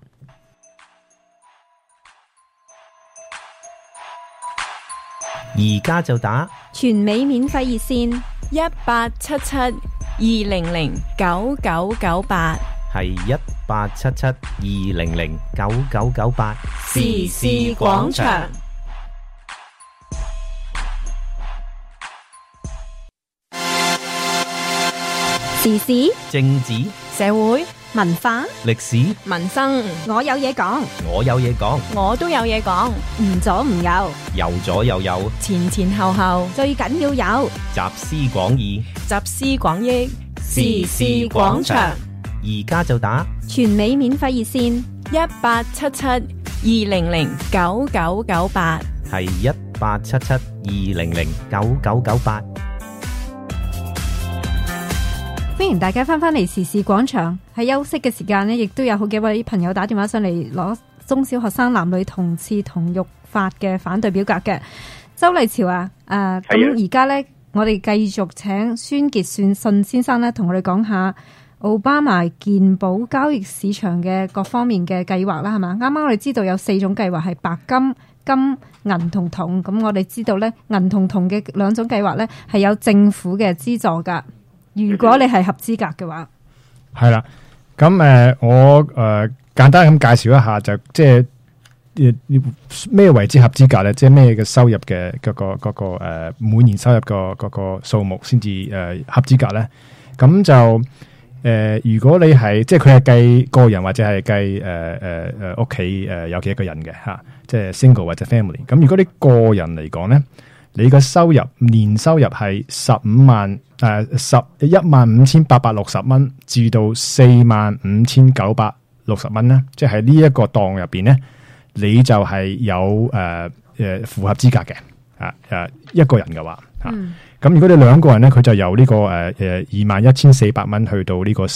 而家就打全美免費熱線1877-200-9998， 係1877-200-9998。 時事廣場。時事、 政治、 社會、 文化、 歷史、 民生， 我有嘢講， 我有嘢講， 我都有嘢講， 唔左唔右， 右左右右， 前前後後， 最緊要有集思廣益， 集思廣益，時事廣場。 而家就打全美免費熱線 1877-200-9998， 係1877-200-9998。 歡迎大家翻返嚟時事廣場。喺休息嘅時間呢，亦都有好幾位朋友打電話上嚟攞中小學生男女同志同育法嘅反對表格嘅。周麗潮啊，咁而家呢，我哋繼續請孫傑信先生呢，同我哋講下奧巴馬健保交易市場嘅各方面嘅計劃啦，係嘛？啱啱我哋知道有4種計劃係白金、金、銀同銅。咁我哋知道呢，銀同銅嘅2種計劃呢，係有政府嘅資助噶。如果你係合資格嘅話， 係啦。咁我簡單咁介紹一下，就即係咩為之合資格咧？即係咩嘅收入嘅嗰個每年收入嗰個數目先至合資格咧？咁就如果你係即係佢係計個人或者係計屋企有幾多個人嘅吓，即係 single 或者 family。咁如果你個人嚟講咧，你個收入年收入係11,560蚊至到45,960蚊咧，即係呢一個檔入邊咧，你就係有符合資格嘅一個人嘅話吓。咁如果你2個人咧，佢就由呢個21,400蚊去到呢個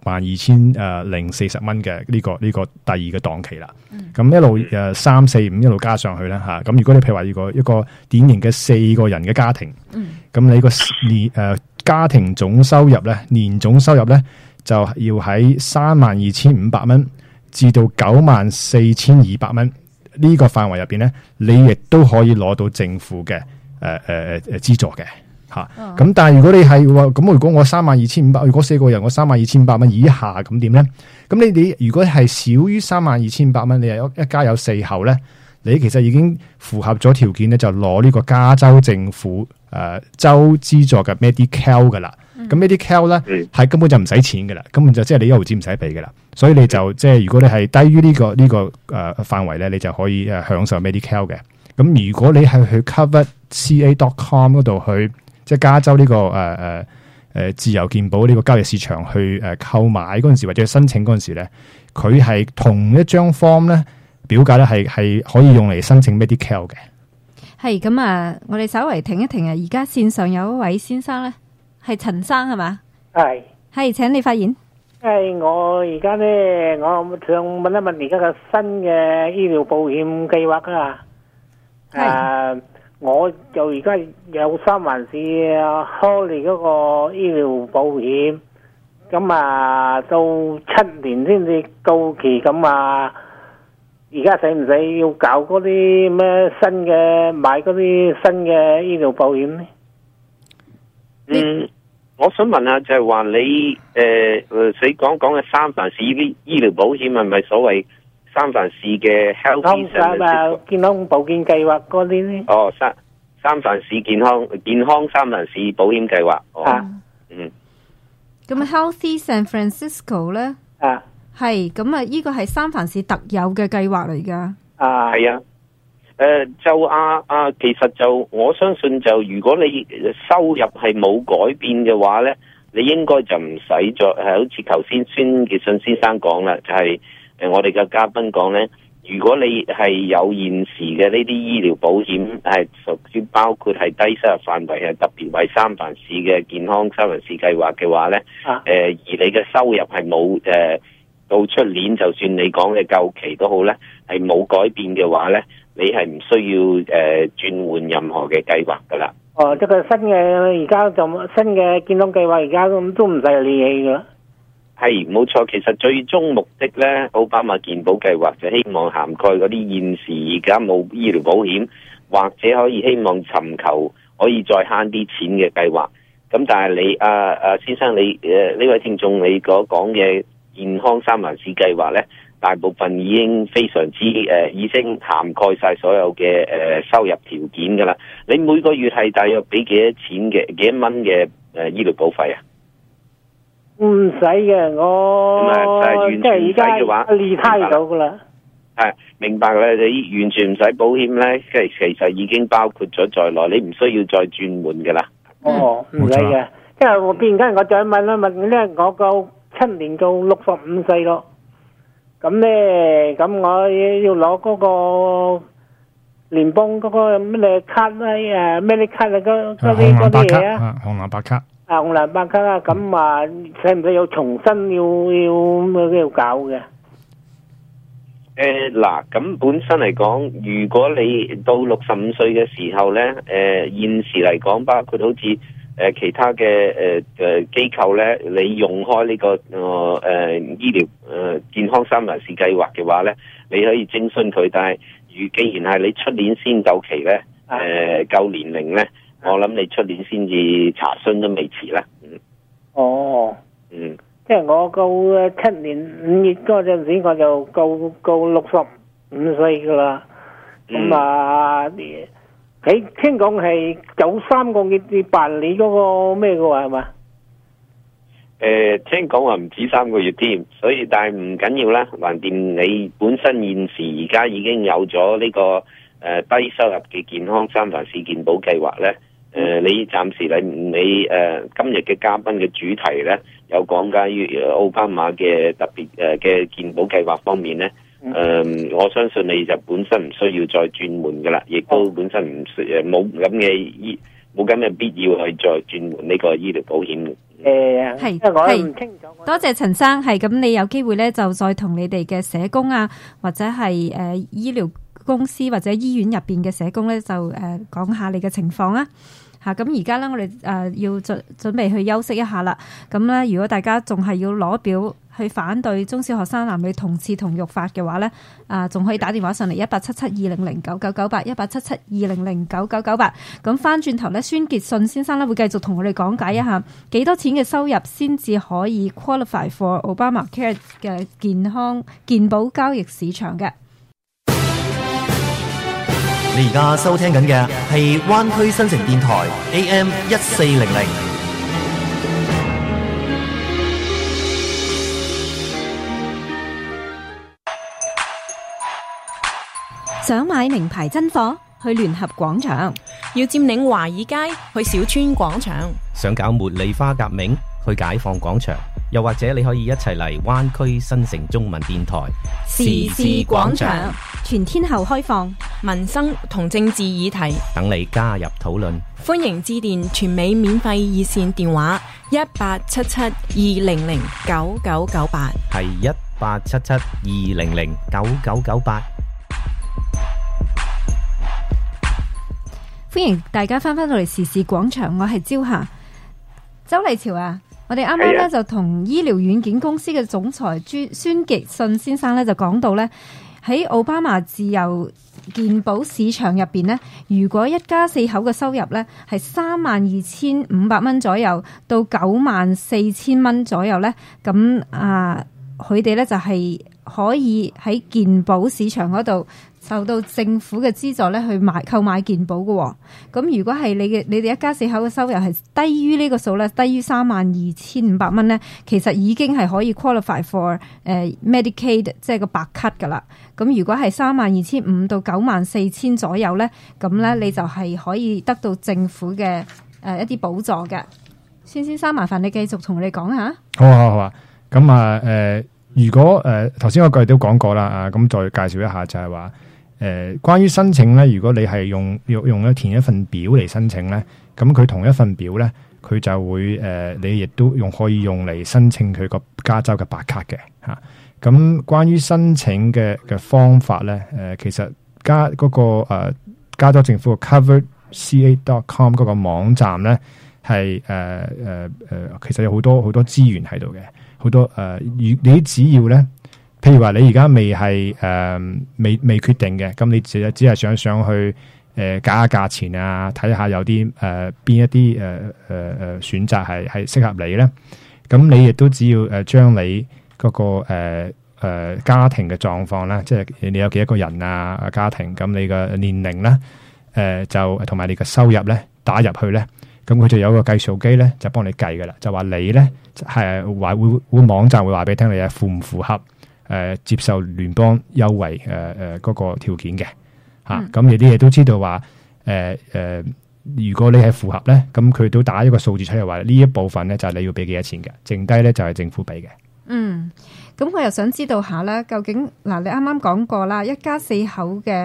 62,040蚊嘅呢個第2個檔期啦。咁一路3、4、5一路加上去啦吓。咁如果你譬如話一個典型嘅4個人嘅家庭，咁你個家庭總收入咧，年總收入咧就要喺32,500蚊至到94,200蚊呢個範圍入邊咧，你亦都可以攞到政府嘅資助嘅。咁但係如果你係咁，如果我32,500，如果4個人我32,500蚊以下咁點咧？咁你如果係少於32,500蚊，你係一家有4口咧，你其實已經符合咗條件咧，就攞呢個加州政府州資助嘅 Medi-Cal 噶啦。咁 Medi-Cal 咧係根本就唔使錢噶啦，根本就即係你1毫子唔使俾噶啦。所以你就即係如果你係低於呢個範圍咧，你就可以享受 Medi-Cal 嘅。咁如果你係去 coverca.com 嗰度去。即係加州呢個自由健保呢個交易市場去購買嗰陣時，或者申請嗰陣時咧，佢係同一張 form 咧表格咧係可以用嚟申請 Medi-Cal 嘅。 係咁啊！我哋稍微停一停啊！而家線上有一位先生咧，係陳生係嘛？係，請你發言。 我而家咧，我想問一問而家嘅新嘅醫療保險計劃啊。我就而家有3環市開你嗰個醫療保險，咁到7年先至到期，咁而家使唔使要搞嗰啲咩新嘅買嗰啲新嘅醫療保險呢？ 我想問下，就係話你你講嘅三藩市啲醫療保險係咪所謂三藩市嘅 health 健康保健計劃嗰啲呢？ 三藩市健康三藩市保險計劃。 咁Healthy San Francisco 咧？係咁啊！呢個係三藩市特有嘅計劃嚟噶。 係啊。其實就我相信就如果你收入係冇改變嘅話咧，你應該就唔使再好似頭先孫傑信先生講啦，就係我哋嘅嘉賓講咧。如果你係有現時嘅呢啲醫療保險係屬於包括係低收入範圍，係特別為三藩市嘅健康三藩市計劃嘅話咧，而你嘅收入係冇到出年就算你講嘅夠期都好咧，係冇改變嘅話咧，你係唔需要轉換任何嘅計劃噶啦。 即係新嘅而家就新嘅健康計劃而家咁都唔使理起噶啦。 係冇錯，其實最終目的咧，奧巴馬健保計劃就希望涵蓋嗰啲現時而家冇醫療保險，或者可以希望尋求可以再慳啲錢嘅計劃。咁但係你先生你呢位聽眾你所講嘅健康三藩市計劃咧，大部分已經非常之已經涵蓋晒所有嘅收入條件噶啦。你每個月係大約俾幾多錢嘅幾多蚊嘅醫療保費啊？ 唔使嘅，我即係而家離開咗噶啦。 係明白啦，你完全唔使保險咧，其實已經包括咗在內，你唔需要再轉換噶啦。 唔使嘅，即係我變緊，我再問一問咧，我夠7年到65歲咯。咁咧，咁我要攞嗰個聯邦嗰個咩卡咧？咩卡啊？嗰啲嘢啊？ 紅藍白卡。 紅藍白卡啊，咁啊，使唔使有重新要搞嘅？ 嗱，咁本身嚟講，如果你到65歲嘅時候咧，現時嚟講，包括好似其他嘅機構咧，你用開呢個醫療健康三環士計劃嘅話咧，你可以徵詢佢。但係既然係你出年先夠期咧，夠年齡咧，我諗你出年先至查詢都未遲啦。 哦。即係我夠7年5月嗰陣時，我就夠65歲噶啦。咁啊，佢聽講係有3個月至辦理嗰個咩嘅話係嘛？ 聽講話唔止3個月添，所以但係唔緊要啦。橫掂你本身現時而家已經有咗呢個低收入嘅健康三環士健保計劃咧。你暫時你今日嘅嘉賓嘅主題咧，有講解於奧巴馬嘅特別嘅健保計劃方面咧，我相信你就本身唔需要再轉門噶啦，亦都本身唔冇咁嘅必要去再轉門呢個醫療保險嘅。 係多謝陳生，係咁你有機會咧就再同你哋嘅社工啊，或者係醫療公司或者醫院入邊嘅社工咧，就講下你嘅情況啊。咁而家咧，我哋要準備去休息一下啦。咁咧，如果大家仲係要攞表去反對中小學生男女同廁同浴法嘅話咧，仲可以打電話上嚟187720099981，187720099988。咁翻轉頭咧，孫傑信先生咧會繼續同我哋講解一下幾多錢嘅收入先至可以 qualify for Obamacare 嘅健保交易市場嘅。 你而家收聽緊嘅係灣區新城電台 AM 1400。 想買名牌真貨，去聯合廣場； 要佔領華爾街，去小村廣場； 想搞茉莉花革命，去解放廣場。又或者你可以一齊嚟灣區新城中文電台時事廣場，全天候開放， 民生同政治議題等你加入討論。 歡迎致電全美免費熱線電話187720099998， 係187720099998。 歡迎大家翻到嚟時事廣場，我係朝霞。周麗潮啊，我哋啱啱咧就同醫療軟件公司嘅總裁孫傑信先生咧就講到咧，喺奧巴馬自由健保市場入邊咧，如果一家4口嘅收入咧係32,500蚊左右到94,000蚊左右咧，咁佢哋咧就係可以喺健保市場嗰度受到政府嘅資助咧去購買健保嘅。咁如果係你哋一家4口嘅收入係低於呢個數咧，低於32,500蚊咧，其實已經係可以 qualify for Medicaid 即係個白卡噶啦。咁如果係32,500到94,000左右咧，咁咧你就係可以得到政府嘅一啲補助嘅。孫先生，麻煩你繼續同我哋講下。 好啊。咁如果頭先嗰句都講過啦，咁再介紹一下就係話關於申請咧，如果你係用填一份表嚟申請咧，咁佢同一份表咧，佢就會你亦都可以用嚟申請佢個加州嘅白卡嘅嚇。咁關於申請嘅方法咧，其實加州政府嘅 coverca.com 嗰個網站咧係其實有好多資源喺度嘅。好多你只要咧，譬如話你而家未未決定嘅，咁你只係想去價下價錢啊，睇下有啲邊一啲選擇係適合你咧。咁你亦都只要將你嗰個家庭嘅狀況啦，即係你有幾多個人啊家庭，咁你嘅年齡咧就同埋你嘅收入咧打入去咧。咁佢就有個計數機咧，就幫你計噶啦，就話你咧係話會網站會話俾你聽，你係符唔符合接受聯邦優惠嗰個條件嘅嚇。咁你啲嘢都知道話如果你係符合咧，咁佢都打一個數字出嚟話呢一部分咧就係你要俾幾多錢嘅，剩低咧就係政府俾嘅。咁我又想知道下啦，究竟嗱你啱啱講過啦，一家4口嘅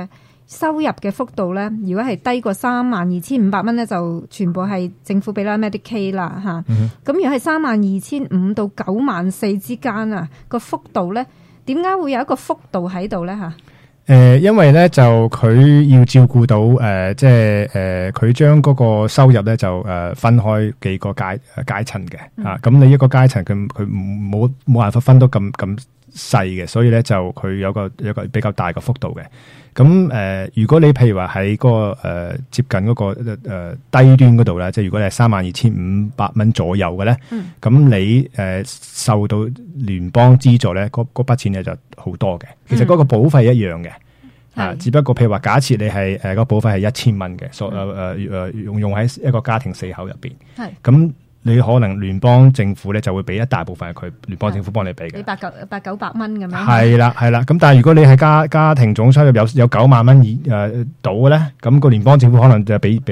收入嘅幅度咧，如果係低過32,500蚊咧，就全部係政府俾啦 Medicaid 啦嚇。咁如果係32,500到94,000之間啊，個幅度咧，點解會有一個幅度喺度咧嚇？ 因為咧就佢要照顧到即係佢將嗰個收入咧就分開幾個階層嘅咁你一個階層佢冇辦法分到咁細嘅，所以咧就佢有個比較大嘅幅度嘅。咁如果你譬如話喺嗰個接近嗰個低端嗰度咧，即係如果你係32,500蚊左右嘅咧，咁你受到聯邦資助咧，嗰筆錢咧就好多嘅。其實嗰個保費一樣嘅，只不過譬如話假設你係個保費係1,000蚊嘅，用喺一個家庭4口入邊，咁你可能聯邦政府咧就會俾一大部分係佢聯邦政府幫你俾嘅， 俾800-900蚊咁樣。 係啦。咁但係如果你係家庭總收入有9萬蚊到嘅咧，咁個聯邦政府可能就俾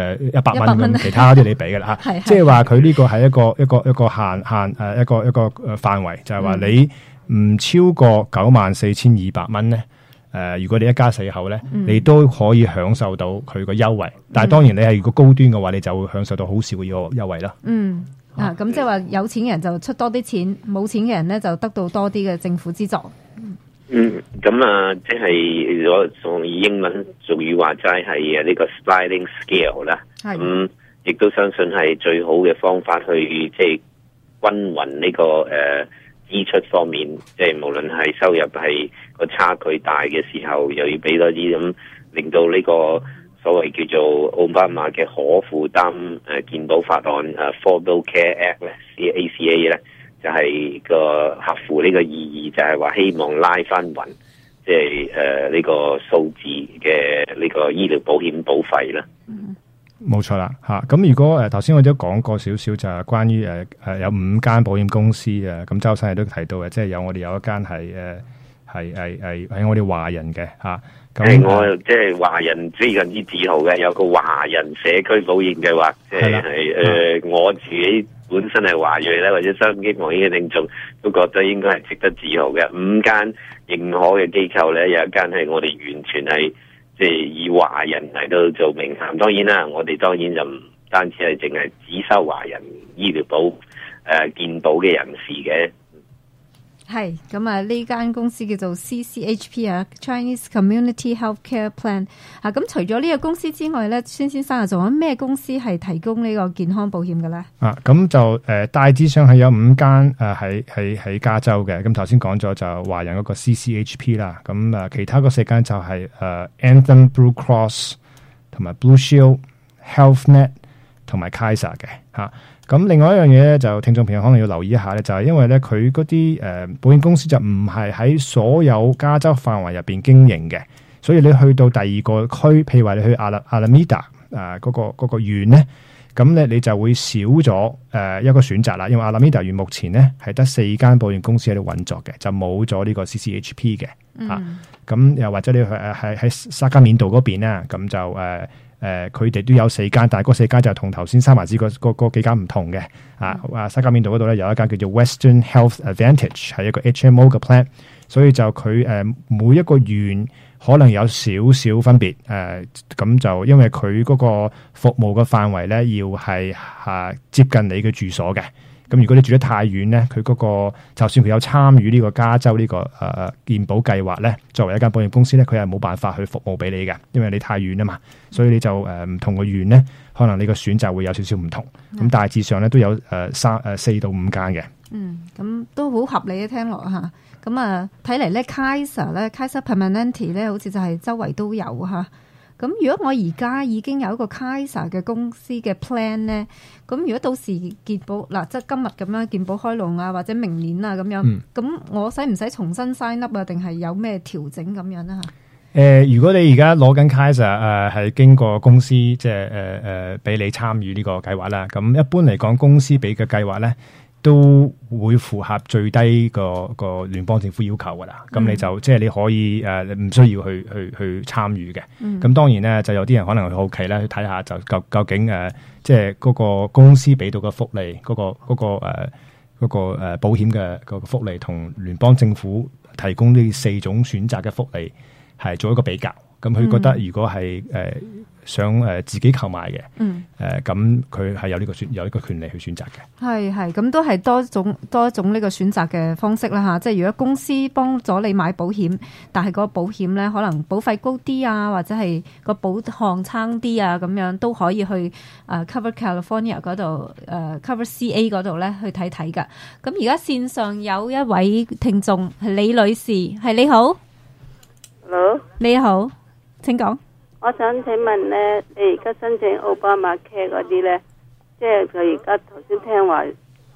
100蚊咁，其他啲你俾嘅啦嚇。即係話佢呢個係一個限一個範圍，就係話你唔超過94,200蚊咧。如果你一家4口咧，你都可以享受到佢個優惠，但係當然你係如果高端嘅話，你就會享受到好少嘅優惠啦。 咁即係話有錢嘅人就出多啲錢，冇錢嘅人咧就得到多啲嘅政府資助。 咁即係如果從英文俗語話齋係呢個 sliding scale 啦。咁亦都相信係最好嘅方法去即係均勻呢個支出方面，即係無論係收入係個差距大嘅時候，又要俾多啲咁，令到呢個所謂叫做奧巴馬嘅可負擔健保法案Affordable Care Act 咧 ACA 咧，就係個合乎呢個意義，就係話希望拉翻勻，即係呢個數字嘅呢個醫療保險保費啦。 冇錯啦，咁如果頭先我都講過少少，就係關於有5間保險公司咁周生亦都提到嘅，即係我哋有一間係我哋華人嘅咁我即係華人非常之自豪嘅，有個華人社區保險計劃，即係我自己本身係華裔咧，或者收音機旁邊嘅聽眾都覺得應該係值得自豪嘅。5間認可嘅機構咧，有一間係我哋完全係即係以華人嚟到做名銜。當然啦，我哋當然就唔單止係淨係只收華人醫療保健保嘅人士嘅。 係咁啊！呢間公司叫做 CCHP Chinese Community Healthcare Plan 咁除咗呢個公司之外咧，孫先生仲有咩公司係提供呢個健康保險嘅咧？ 咁就大致上係有5間喺加州嘅。咁頭先講咗就華人嗰個 CCHP 啦。咁其他嗰4間就係Anthem Blue Cross 同埋 Blue Shield HealthNet 同埋 Kaiser 嘅咁另外一樣嘢咧，就聽眾朋友可能要留意一下咧，就係因為咧佢嗰啲保險公司就唔係喺所有加州範圍入邊經營嘅，所以你去到第二個區，譬如話你去阿拉米達嗰個縣咧，咁咧你就會少咗一個選擇啦。因為阿拉米達縣目前咧係得4間保險公司喺度運作嘅，就冇咗呢個 CCHP 嘅咁又或者你去喺沙加緬道嗰邊啦，咁就佢哋都有4間，但係嗰4間就同頭先三藩市嗰幾間唔同嘅。沙加緬道嗰度咧有一間叫做 Western Health Advantage， 係一個 HMO 嘅 plan， 所以就佢每一個縣可能有少少分別。咁就因為佢嗰個服務嘅範圍咧，要係接近你嘅住所嘅。咁如果你住得太遠咧，佢嗰個就算佢有參與呢個加州呢個健保計劃咧，作為一間保險公司咧，佢係冇辦法去服務俾你嘅，因為你太遠啊嘛，所以你就唔同嘅縣咧，可能你個選擇會有少少唔同。咁大致上咧都有4到5間嘅。 咁都好合理嘅，聽落嚇。咁睇嚟咧 Kaiser Permanente 咧，好似就係周圍都有嚇。咁如果我而家已經有一個 Kaiser 嘅公司嘅 plan 咧，咁如果到時健保即係今日咁樣健保開鑼或者明年咁樣，咁我使唔使重新 sign up 定係有咩調整咁樣呢？ 如果你而家攞緊 Kaiser 係經過公司即係俾你參與呢個計劃啦，咁一般嚟講公司俾嘅計劃咧，都會符合最低個聯邦政府要求噶啦，咁你就即係你可以唔需要去參與嘅。咁當然咧，就有啲人可能好奇咧，去睇下就究竟即係嗰個公司俾到嘅福利，嗰個保險嘅個福利同聯邦政府提供呢4種選擇嘅福利係做一個比較。 咁佢覺得如果係想自己購買嘅，咁佢係有呢個權利去選擇嘅。 係咁都係多種呢個選擇嘅方式啦嚇。即係如果公司幫咗你買保險，但係個保險咧可能保費高啲啊，或者係個保項差啲啊，咁樣都可以去Cover California 嗰度Cover CA 嗰度咧去睇睇㗎。咁而家線上有一位聽眾係李女士，係你好 ，Hello， 你好，請講。 我想請問咧，你而家申請奧巴馬 Care 嗰啲咧，即係佢而家頭先聽話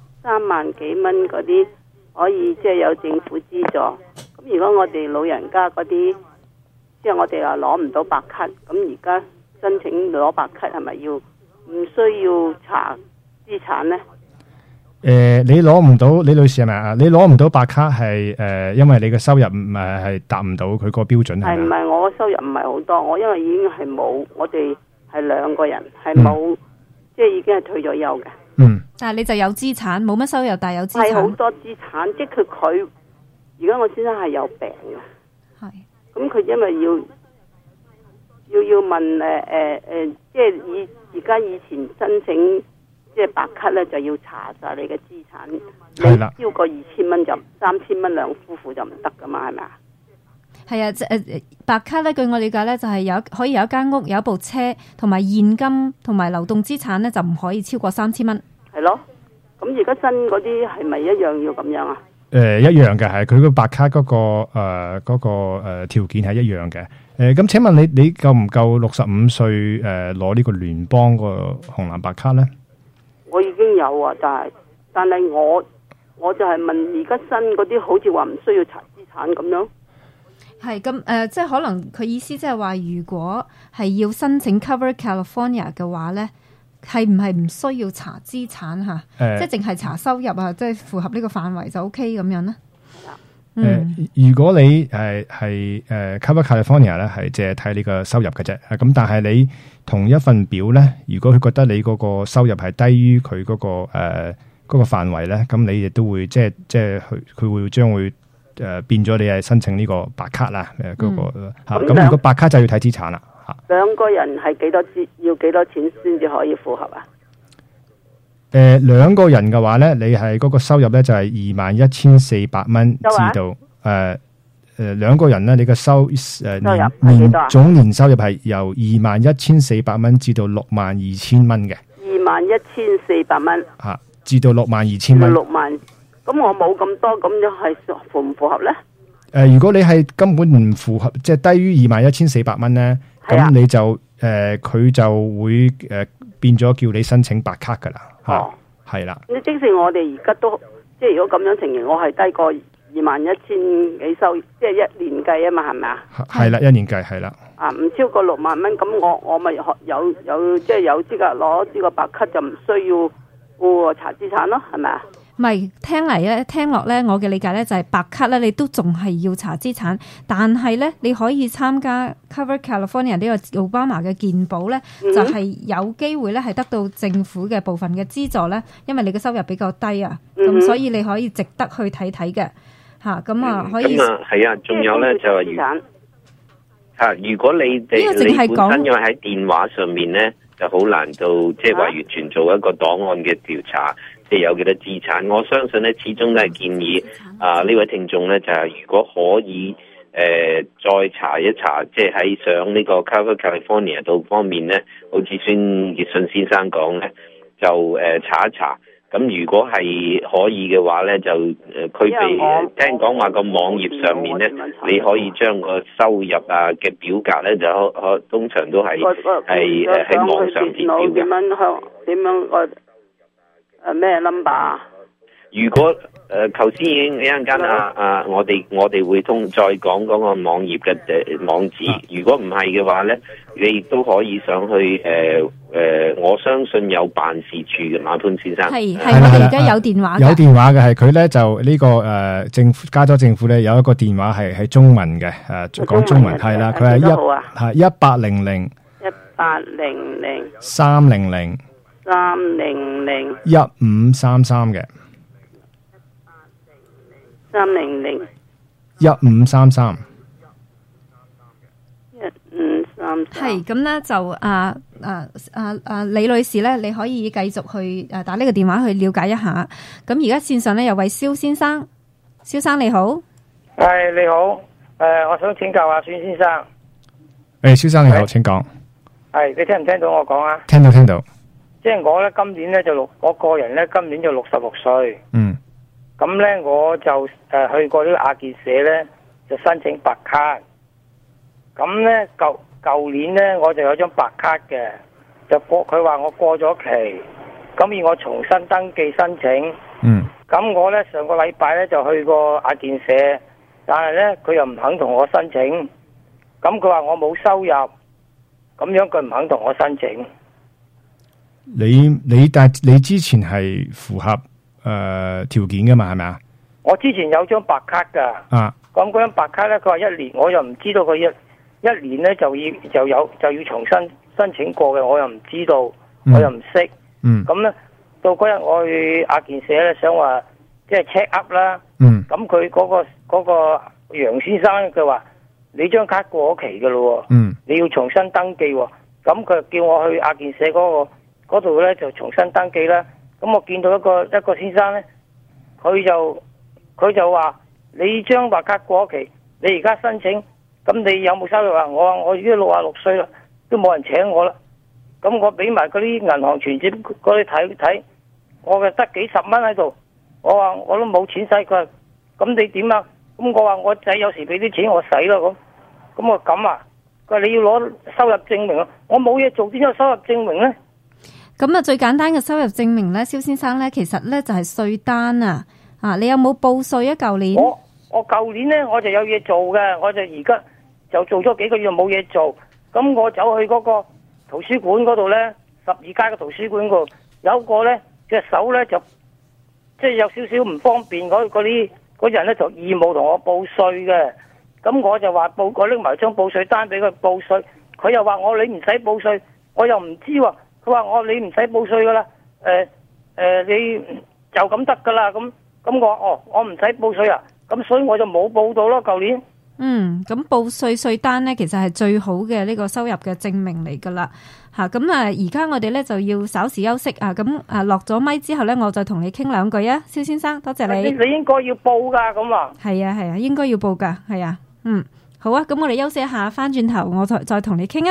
3萬幾蚊嗰啲可以即係有政府資助。咁如果我哋老人家嗰啲，即係我哋又攞唔到白卡，咁而家申請攞白卡係咪要唔需要查資產咧？ 你攞唔到，李女士係咪啊？你攞唔到白卡係因為你嘅收入唔係達唔到佢個標準係咪？ 係唔係我收入唔係好多？我因為已經係冇，我哋係2個人係冇，即係已經係退咗休嘅。 但係你就有資產，冇乜收入，但係有資產。 係好多資產，即係佢而家我先生係有病嘅。係。咁佢因為要問即係而家以前申請。即係白卡咧，就要查晒你嘅資產，你超過2000蚊就3000蚊兩夫婦就唔得噶嘛，係咪啊？ 係啊，白卡咧，據我理解咧，就係可以有一間屋、有一部車，同埋現金同埋流動資產咧，就唔可以超過3000蚊。係咯， 咁而家新嗰啲係咪一樣要咁樣啊？ 一樣嘅，係佢個白卡嗰個條件係一樣嘅。咁請問你夠唔夠65歲攞呢個聯邦個紅藍白卡咧？ 我已經有啊，但係我就係問而家新嗰啲好似話唔需要查資產咁樣。 係咁即係可能佢意思即係話，如果係要申請 Cover California 嘅話咧，係唔係唔需要查資產嚇？即係淨係查收入啊，即係符合呢個範圍就 OK 咁樣咧。 如果你係Cover California 咧，係淨係睇你個收入嘅啫。咁但係你同一份表咧，如果佢覺得你嗰個收入係低於佢嗰個範圍咧，咁你亦都會即係佢會將會變咗你係申請呢個白卡啦。嗰個咁如果白卡就要睇資產啦。 2個人係要幾多錢先至可以符合啊 ？2個人嘅話咧，你係嗰個收入咧就係21,400蚊至到2個人咧，你嘅總年收入係由21,400蚊至到62,000蚊嘅。 21,400蚊至到62,000蚊。 6萬，咁我冇咁多，咁樣係符唔符合咧？ 如果你係根本唔符合，即係低於21,400蚊咧，咁你就佢就會變咗叫你申請白卡噶啦。係啦。 你即使我哋而家都即係如果咁樣情形，我係低過21,000幾收，即係1年計啊嘛，係咪啊？ 係啦，1年計係啦。 唔超過6萬蚊，咁我咪有即係有資格攞呢個白卡，就唔需要查資產咯，係咪啊？ 唔係，聽落咧，我嘅理解咧就係白卡咧，你都仲係要查資產，但係咧你可以參加 Cover California 呢個奧巴馬嘅健保咧，就係有機會咧係得到政府嘅部分嘅資助咧，因為你嘅收入比較低啊，咁所以你可以值得去睇睇嘅嚇，咁啊可以。 咁啊係啊，仲有咧就係如果你哋你本身因為喺電話上面咧，就好難到即係話完全做一個檔案嘅調查。即係有幾多資產？我相信咧，始終都係建議呢位聽眾咧，就係如果可以再查一查，即係喺上呢個 Cover California 度方面咧，好似孫傑信先生講咧，就查一查。咁如果係可以嘅話咧，就佢哋聽講話個網頁上面咧，你可以將個收入嘅表格咧，就通常都係喺網上填表嘅。 點樣咩 number 啊？ 如果頭先已經一陣間我哋會再講嗰個網頁嘅網址。如果唔係嘅話咧，你亦都可以上去我相信有辦事處嘅馬潘先生。係我哋而家有電話。有電話嘅係佢咧就呢個政府加州政府咧有一個電話係中文嘅講中文係啦，佢係1800 300 1533嘅 300 1533 係咁咧，就李女士咧，你可以繼續去打呢個電話去了解一下。咁而家線上咧有位蕭先生，蕭生你好， 係你好，我想請教下孫先生。 蕭生你好，請講。 係你聽唔聽到我講啊？ 聽到。 即係我咧今年咧我個人咧今年就66歲。 嗯。 咁咧我就去過呢個亞健社咧，就申請白卡。咁咧舊年咧我就有張白卡嘅，佢話我過咗期，咁要我重新登記申請。 嗯。咁我咧上個禮拜咧就去過亞健社，但係咧佢又唔肯同我申請。咁佢話我冇收入，咁樣佢唔肯同我申請。 但係你之前係符合條件噶嘛？係咪啊？ 我之前有張白卡噶。啊。咁嗰張白卡咧，佢話1年，我又唔知道佢一年咧就要重新申請過嘅，我又唔知道，我又唔識。嗯。咁咧到嗰日我去亞健社咧，想話即係 check up 啦。嗯。咁佢嗰個楊先生佢話你張卡過期噶咯。嗯。你要重新登記。咁佢叫我去亞健社嗰度咧就重新登記啦。咁我見到一個先生咧，佢就話你張白卡過期，你而家申請，咁你有冇收入啊？我話我已經66歲啦，都冇人請我啦。咁我俾埋嗰啲銀行存折嗰啲睇，我嘅得幾十蚊喺度。我話我都冇錢使，佢話咁你點啊？咁我話我仔有時俾啲錢我使咯，咁我咁啊？佢話你要攞收入證明啊！我冇嘢做，點有收入證明咧？ 咁啊，最簡單嘅收入證明咧，蕭先生咧，其實咧就係稅單啊！你有冇報稅啊？舊年我舊年咧我就有嘢做嘅，我就而家就做咗幾個月冇嘢做，咁我走去嗰個圖書館嗰度咧，12街嘅圖書館嗰度有一個咧隻手咧就即係有少少唔方便，嗰人咧就義務同我報稅嘅，咁我就話我拎埋張報稅單俾佢報稅，佢又話你唔使報稅，我又唔知喎。佢話你唔使報稅噶啦，你就咁得噶啦，咁我唔使報稅啊，咁所以我就冇報到咯，舊年。 咁報稅單咧，其實係最好嘅呢個收入嘅證明嚟噶啦，咁而家我哋咧就要稍時休息啊，咁落咗咪之後咧，我再同你傾兩句啊，蕭先生，多謝你。 你應該要報噶，咁啊。 係啊，應該要報噶，係啊，好啊，咁我哋休息一下，翻轉頭我再同你傾啊。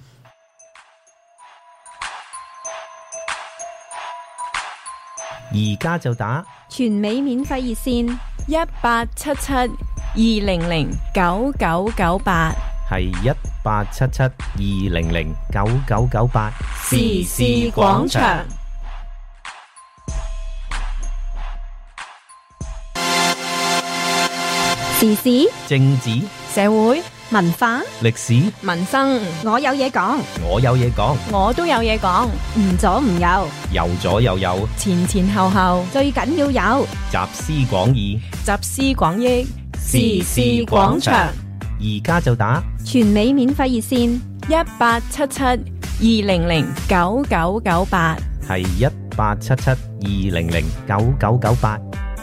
而家就打全美免費熱線 1877-200-9998， 係1877-200-9998。 時事廣場， 時事、 政治、 社會、 文化、 歷史、 民生， 我有嘢講， 我有嘢講， 我都有嘢講， 唔左唔右， 右左右右， 前前後後， 最緊要有集思廣益， 集思廣益，時事廣場， 而家就打全美免費熱線 1877-200-9998， 係1877-200-9998。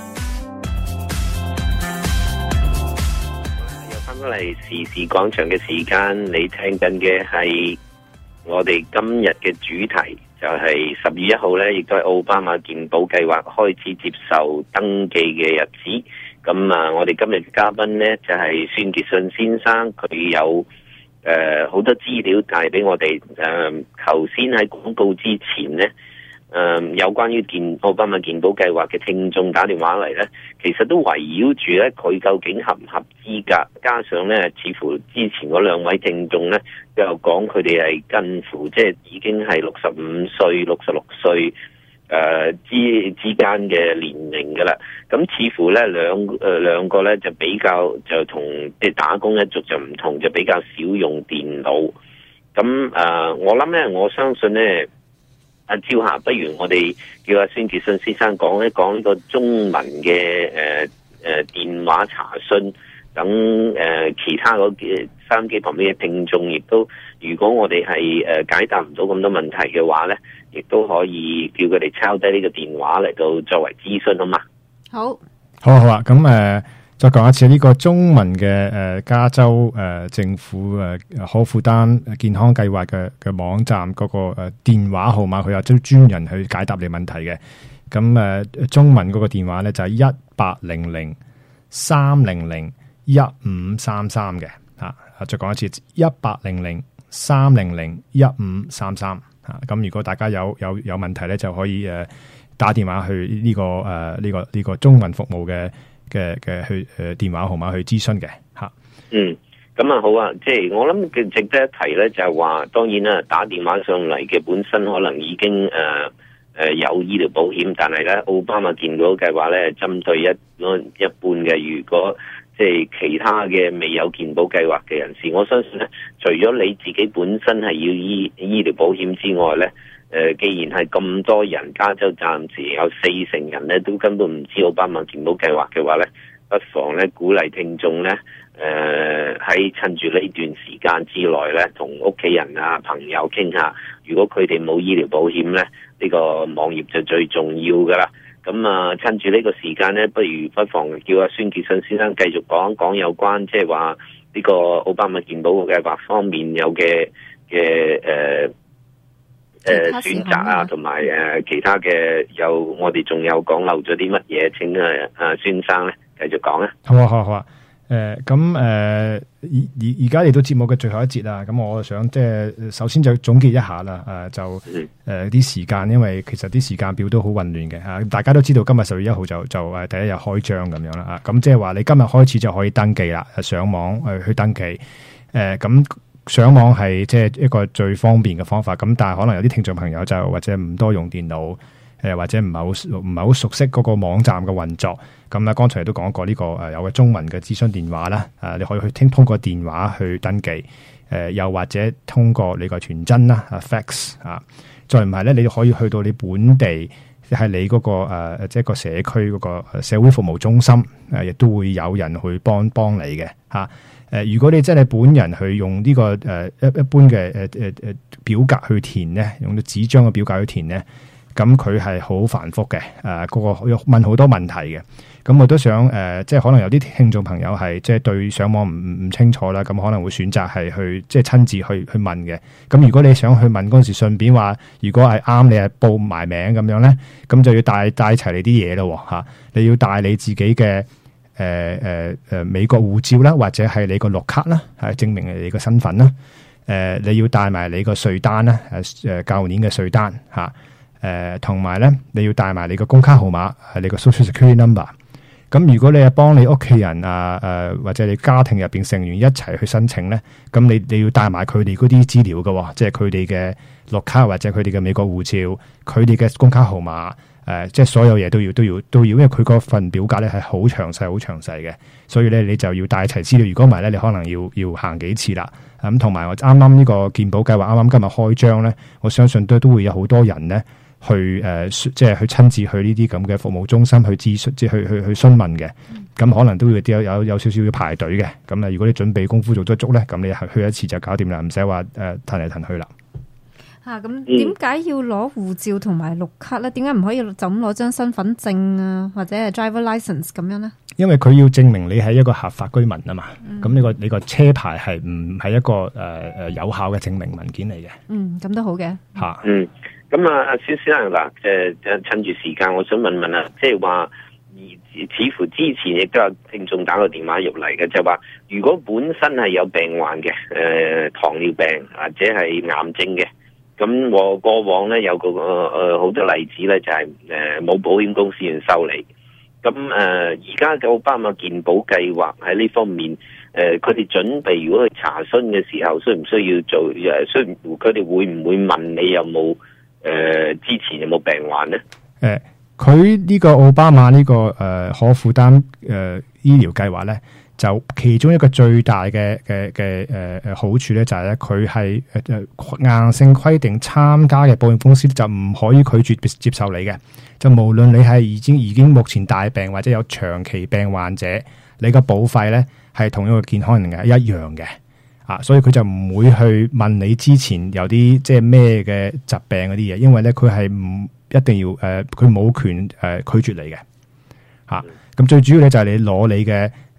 嚟時事廣場嘅時間，你聽緊嘅係我哋今日嘅主題，就係10月1號咧，亦都係奧巴馬健保計劃開始接受登記嘅日子。咁啊，我哋今日嘅嘉賓呢，就係孫傑信先生，佢有好多資料帶俾我哋。頭先喺廣告之前呢，有關於奧巴馬健保計劃嘅聽眾打電話嚟呢，其實都圍繞住咧佢究竟合唔合資格，加上呢，似乎之前嗰兩位聽眾呢，又講佢哋係近乎即係已經係65歲、66歲之間嘅年齡噶啦。咁似乎呢兩個呢，就比較就同即係打工一族就唔同，就比較少用電腦。咁我諗呢，我相信呢。阿朝霞，不如我哋叫阿孫傑信先生講一講呢個中文嘅電話查詢等其他嗰收音機旁邊嘅聽眾，亦都如果我哋係解答唔到咁多問題嘅話咧，亦都可以叫佢哋抄低呢個電話嚟到作為諮詢，好嘛？ 好啊。咁再講一次呢個中文嘅加州政府可負擔健康計劃嘅網站嗰個電話號碼，佢有啲專人去解答你問題嘅。咁中文嗰個電話咧就係1800-300-1533嘅嚇。再講一次1800-300-1533嚇。咁如果大家有問題咧，就可以打電話去呢個中文服務嘅去電話號碼去諮詢嘅吓。 咁啊好啊，即係我諗值得一提咧，就係話，當然啦，打電話上嚟嘅本身可能已經有醫療保險，但係咧奧巴馬健保計劃咧針對一般嘅，如果即係其他嘅未有健保計劃嘅人士，我相信咧，除咗你自己本身係要醫療保險之外咧。既然係咁多人，加州暫時有40%人咧都根本唔知奧巴馬健保計劃嘅話咧，不妨咧鼓勵聽眾咧，喺趁住呢段時間之內咧，同屋企人啊朋友傾下，如果佢哋冇醫療保險咧，呢個網頁就最重要噶啦。咁啊，趁住呢個時間咧，不妨叫阿孫傑信先生繼續講一講有關即係話呢個奧巴馬健保計劃方面有嘅選擇啊，同埋其他嘅我哋仲有講漏咗啲乜嘢？請孫生咧繼續講啊。 好啊。咁而家嚟到節目嘅最後一節啦，咁我想即係首先就總結一下啦。啲時間，因為其實啲時間表都好混亂嘅嚇。大家都知道今日10月1號就第一日開張咁樣啦。咁即係話你今日開始就可以登記啦，上網去登記。咁上網係即係一個最方便嘅方法，咁但係可能有啲聽眾朋友就或者唔多用電腦，或者唔係好熟悉嗰個網站嘅運作。咁啊，剛才都講過呢個有個中文嘅諮詢電話啦，你可以通過電話去登記，又或者通過你個傳真啦，fax 啊，再唔係咧，你可以去到你本地係你嗰個即係個社區嗰個社會服務中心，亦都會有人去幫你嘅嚇。如果你真係本人去用呢個一般嘅表格去填咧，用到紙張嘅表格去填咧，咁佢係好繁複嘅，嗰個問好多問題嘅。咁我都想即係可能有啲聽眾朋友係即係對上網唔清楚啦，咁可能會選擇係去即係親自去問嘅。咁如果你想去問嗰陣時，順便話如果係啱你係報埋名咁樣咧，咁就要帶齊你啲嘢咯嚇。你要帶你自己嘅美國護照啦，或者係你個綠卡啦，係證明你個身份啦。你要帶埋你個稅單啦，舊年嘅稅單嚇。同埋咧，你要帶埋你個工卡號碼，係你個 Social Security Number。咁如果你係幫你屋企人或者你家庭入邊成員一齊去申請咧，咁你要帶埋佢哋嗰啲資料嘅，即係佢哋嘅綠卡或者佢哋嘅美國護照，佢哋嘅工卡號碼，即係所有嘢都要，因為佢嗰份表格咧係好詳細嘅，所以咧你就要帶齊資料。如果唔係咧，你可能要行幾次啦。咁同埋我啱啱呢個健保計劃啱啱今日開張咧，我相信都會有好多人咧。去即係去親自去呢啲咁嘅服務中心去諮詢，即係去詢問嘅。咁可能都會有少少要排隊嘅。咁如果你準備功夫做得足咧，咁你去一次就搞掂啦，唔使話騰嚟騰去啦。 咁點解要攞護照同埋綠卡咧？點解唔可以就咁攞張身份證啊，或者係 driver license 咁樣咧？因為佢要證明你係一個合法居民啊嘛。咁你個車牌係唔係一個有效嘅證明文件嚟嘅？咁都好嘅。 咁阿孫先生嗱，趁住時間，我想問啊，即係話，似乎之前亦都有聽眾打個電話入嚟嘅，就話如果本身係有病患嘅，糖尿病或者係癌症嘅，咁我過往咧有個好多例子咧，就係冇保險公司去收你。咁而家嘅奧巴馬健保計劃喺呢方面，佢哋準備如果去查詢嘅時候，需唔需要做？佢哋會唔會問你有冇？之前有冇病患咧？ 佢呢個奧巴馬呢個可負擔醫療計劃咧，就其中一個最大嘅好處咧，就係咧佢係硬性規定參加嘅保險公司就唔可以拒絕接受你嘅。就無論你係已經目前大病或者有長期病患者，你個保費咧係同一個健康人嘅一樣嘅。所以佢就唔會去問你之前有啲即係咩嘅疾病嗰啲嘢，因為咧佢係唔一定要佢冇權拒絕你嘅。咁最主要咧就係你攞你嘅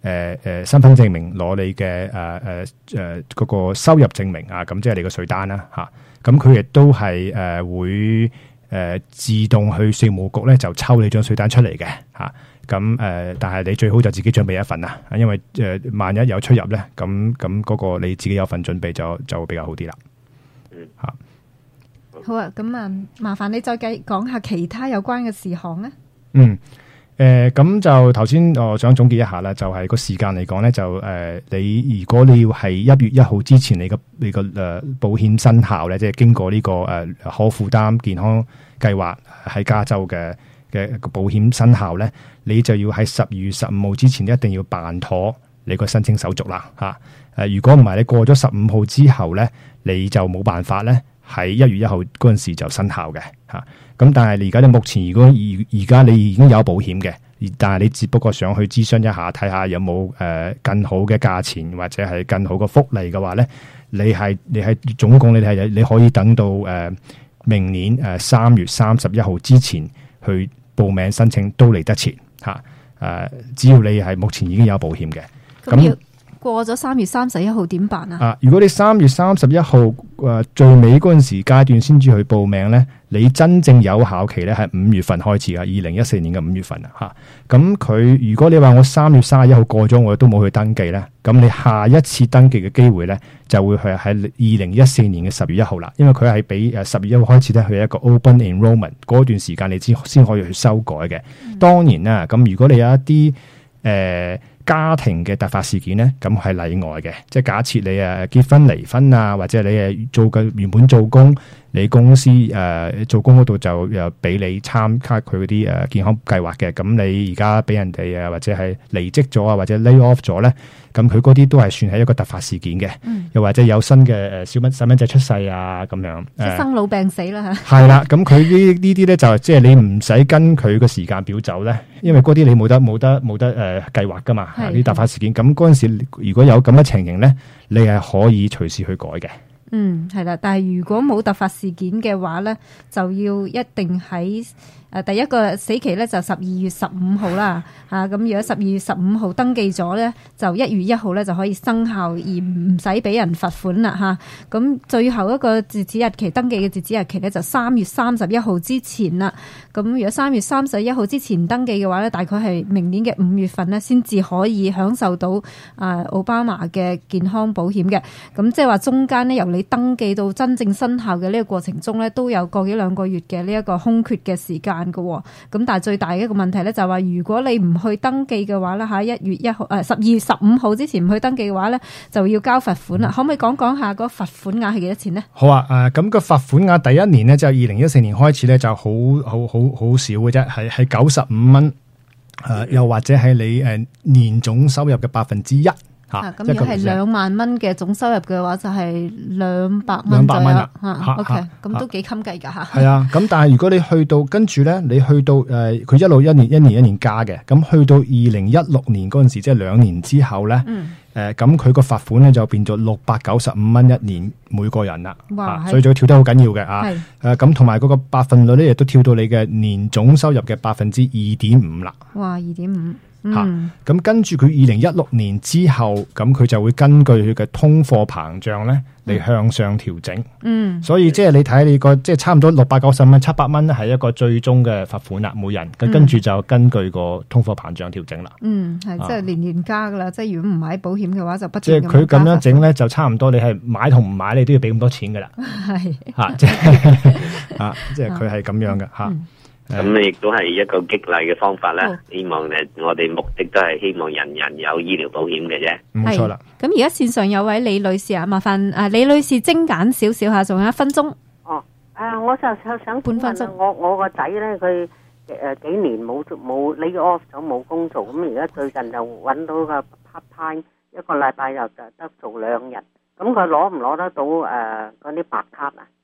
身份證明，攞你嘅嗰個收入證明啊，咁即係你個稅單啦嚇。咁佢亦都係會自動去稅務局咧就抽你張稅單出嚟嘅嚇。咁但係你最好就自己準備一份啦，因為萬一有出入咧，咁嗰個你自己有份準備就會比較好啲啦。嚇。 好啊，咁啊，麻煩你再講下其他有關嘅事項咧。 咁就頭先我想總結一下啦，就係個時間嚟講咧，就你如果你要係1月1號之前你個保險生效咧，即係經過呢個可負擔健康計劃喺加州嘅個保險生效咧，你就要喺12月15號之前一定要辦妥你個申請手續啦嚇。如果唔係你過咗15號之後咧，你就冇辦法咧喺1月1號嗰陣時就生效嘅嚇。咁但係而家你目前如果而家你已經有保險嘅，但係你只不過想去諮詢一下，睇下有冇更好嘅價錢或者係更好嘅福利嘅話咧，你係總共你可以等到明年3月31號之前去報名申請都嚟得切嚇。只要你係目前已經有保險嘅，咁過咗3月31號點辦啊？ 如果你3月31號最尾嗰陣時階段先至去報名咧，你真正有效期咧係5月份開始噶，2014年嘅5月份啊嚇。咁佢如果你話我3月31號過咗，我都冇去登記咧，咁你下一次登記嘅機會咧就會係喺2014年嘅10月1號啦，因為佢係俾10月1號開始咧，佢係一個 open enrollment 嗰段時間你先可以去修改嘅。當然啦，咁如果你有一啲家庭嘅突發事件咧，咁係例外嘅，即係假設你結婚離婚啊，或者你原本做工，你公司做工嗰度就又俾你參加佢嗰啲健康計劃嘅，咁你而家俾人哋或者係離職咗啊，或者 lay off 咗咧，咁佢嗰啲都係算係一個突發事件嘅，又或者有新嘅細蚊仔出世啊咁樣， 即係生老病死啦嚇。係啦，咁佢呢啲咧就即係你唔使跟佢個時間表走咧，因為嗰啲你冇得計劃噶嘛，啲突發事件。咁嗰陣時如果有咁嘅情形咧，你係可以隨時去改嘅。 係啦，但係如果冇突發事件嘅話咧，就要一定喺第一個死期咧就12月15號啦嚇。咁如果12月15號登記咗咧，就1月1號咧就可以生效，而唔使俾人罰款啦嚇。咁最後一個截止日期登記嘅截止日期咧就3月31號之前啦。咁如果3月31號之前登記嘅話咧，大概係明年嘅5月份咧先至可以享受到奧巴馬嘅健康保險嘅。咁即係話中間咧由你登記到真正生效嘅呢個過程中咧，都有個幾兩個月嘅呢一個空缺嘅時間嘅。咁但係最大嘅一個問題咧就係話，如果你唔去登記嘅話咧，喺1月1號12月15號之前唔去登記嘅話咧，就要交罰款啦。可唔可以講下嗰罰款額係幾多錢呢？ 好啊，咁個罰款額第一年咧就2014年開始咧就好少嘅啫，係95蚊，又或者係你年總收入嘅1%。 咁如果係2萬蚊嘅總收入嘅話，就係200蚊左右。OK，咁都幾襟計噶吓。 係啊，咁但係如果你去到跟住咧，你去到佢一路一年加嘅，咁去到2016年嗰陣時，即係2年之後咧，咁佢個罰款咧就變咗695蚊一年每個人啦。哇！所以就跳得好緊要嘅啊。咁同埋嗰個百分率咧，亦都跳到你嘅年總收入嘅2.5%啦。 哇，2.5%。 咁跟住佢2016年之後，咁佢就會根據佢嘅通貨膨脹咧嚟向上調整。所以即係你睇你個即係差唔多690蚊、700蚊咧係一個最終嘅罰款啦，每人。跟住就根據個通貨膨脹調整啦。係即係年加噶啦，即係如果唔買保險嘅話就不。 即係佢咁樣整咧，就差唔多你係買同唔買你都要俾咁多錢噶啦。係即係佢係咁樣嘅吓。 咁亦都係一個激勵嘅方法啦。希望我哋目的都係希望人人有醫療保險嘅啫。 冇錯啦。 咁而家線上有位李女士啊，麻煩李女士精簡少少吓，仲有1分鐘。 我就想半分鐘。我個仔咧，佢幾年冇 lay off 咗冇工做，咁而家最近就揾到個 part time，一個禮拜又就得做2日。咁佢攞唔攞得到嗰啲白卡啊？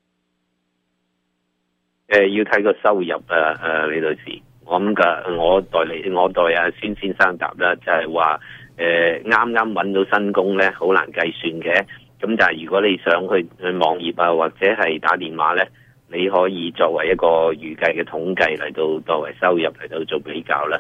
要睇個收入李女士，我代孫先生答啦，就係話啱啱揾到新工咧，好難計算嘅。咁但係如果你想去網頁啊，或者係打電話咧，你可以作為一個預計嘅統計嚟到作為收入嚟到做比較啦。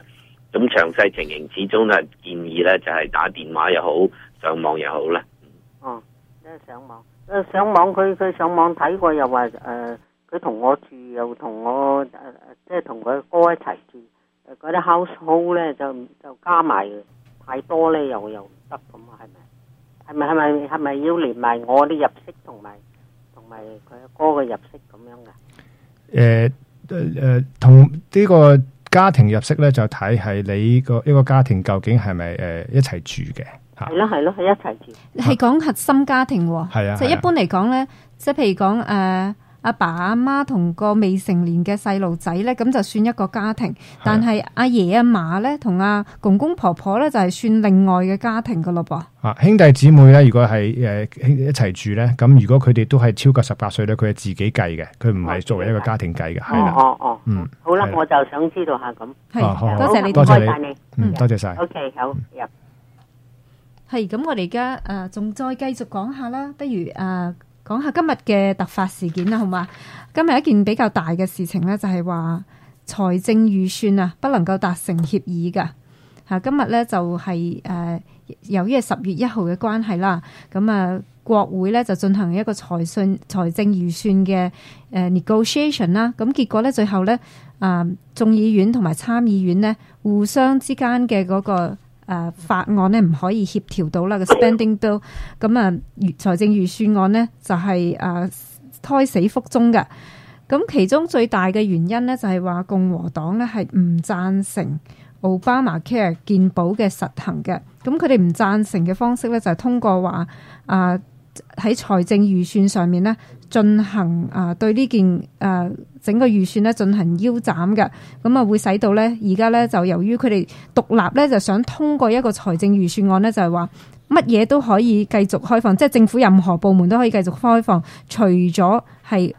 咁詳細情形始終都係建議咧，就係打電話又好，上網又好啦。 哦，即係上網，上網佢上網睇過，又話佢同我住，又同我即係同佢哥一齊住，嗰啲 household 咧就加埋太多咧，又唔得咁啊？係咪要連埋我啲入息同埋佢哥嘅入息咁樣噶？ 同呢個家庭入息咧，就睇係你一個家庭究竟係咪一齊住嘅？ 係咯，係一齊住。 係講核心家庭喎， 係啊。 即係一般嚟講咧，即係譬如講阿爸阿媽同個未成年嘅細路仔咧，咁就算一個家庭。但係阿爺阿嫲咧，同阿公公婆婆咧，就係算另外嘅家庭噶咯噃。 兄弟姊妹咧，如果係一齊住咧，咁如果佢哋都係超過18歲咧，佢係自己計嘅，佢唔係作為一個家庭計嘅，係啦。 好啦，我就想知道下咁。 係，多謝你， 多謝你， 多謝晒。 OK， 好。 係咁，我哋而家仲再繼續講下啦，不如講下今日嘅突發事件啦，好嘛？今日一件比較大嘅事情咧，就係話財政預算不能夠達成協議噶。今日咧就係由於係10月1號嘅關係啦，咁國會咧就進行一個財政預算嘅negotiation 啦。咁結果咧最後咧眾議院同埋參議院呢，互相之間嘅嗰個法案呢唔可以協調到啦，個 spending bill， 咁財政預算案呢就係胎死腹中嘅。咁其中最大嘅原因呢，就係話共和黨呢係唔贊成 Obamacare 健保嘅實行嘅。咁佢哋唔贊成嘅方式呢，就係通過話喺財政預算上面呢進行對呢件整個預算咧進行腰斬嘅，咁會使到咧而家咧就由於佢哋獨立咧就想通過一個財政預算案咧，就係話乜嘢都可以繼續開放，即係政府任何部門都可以繼續開放，除咗係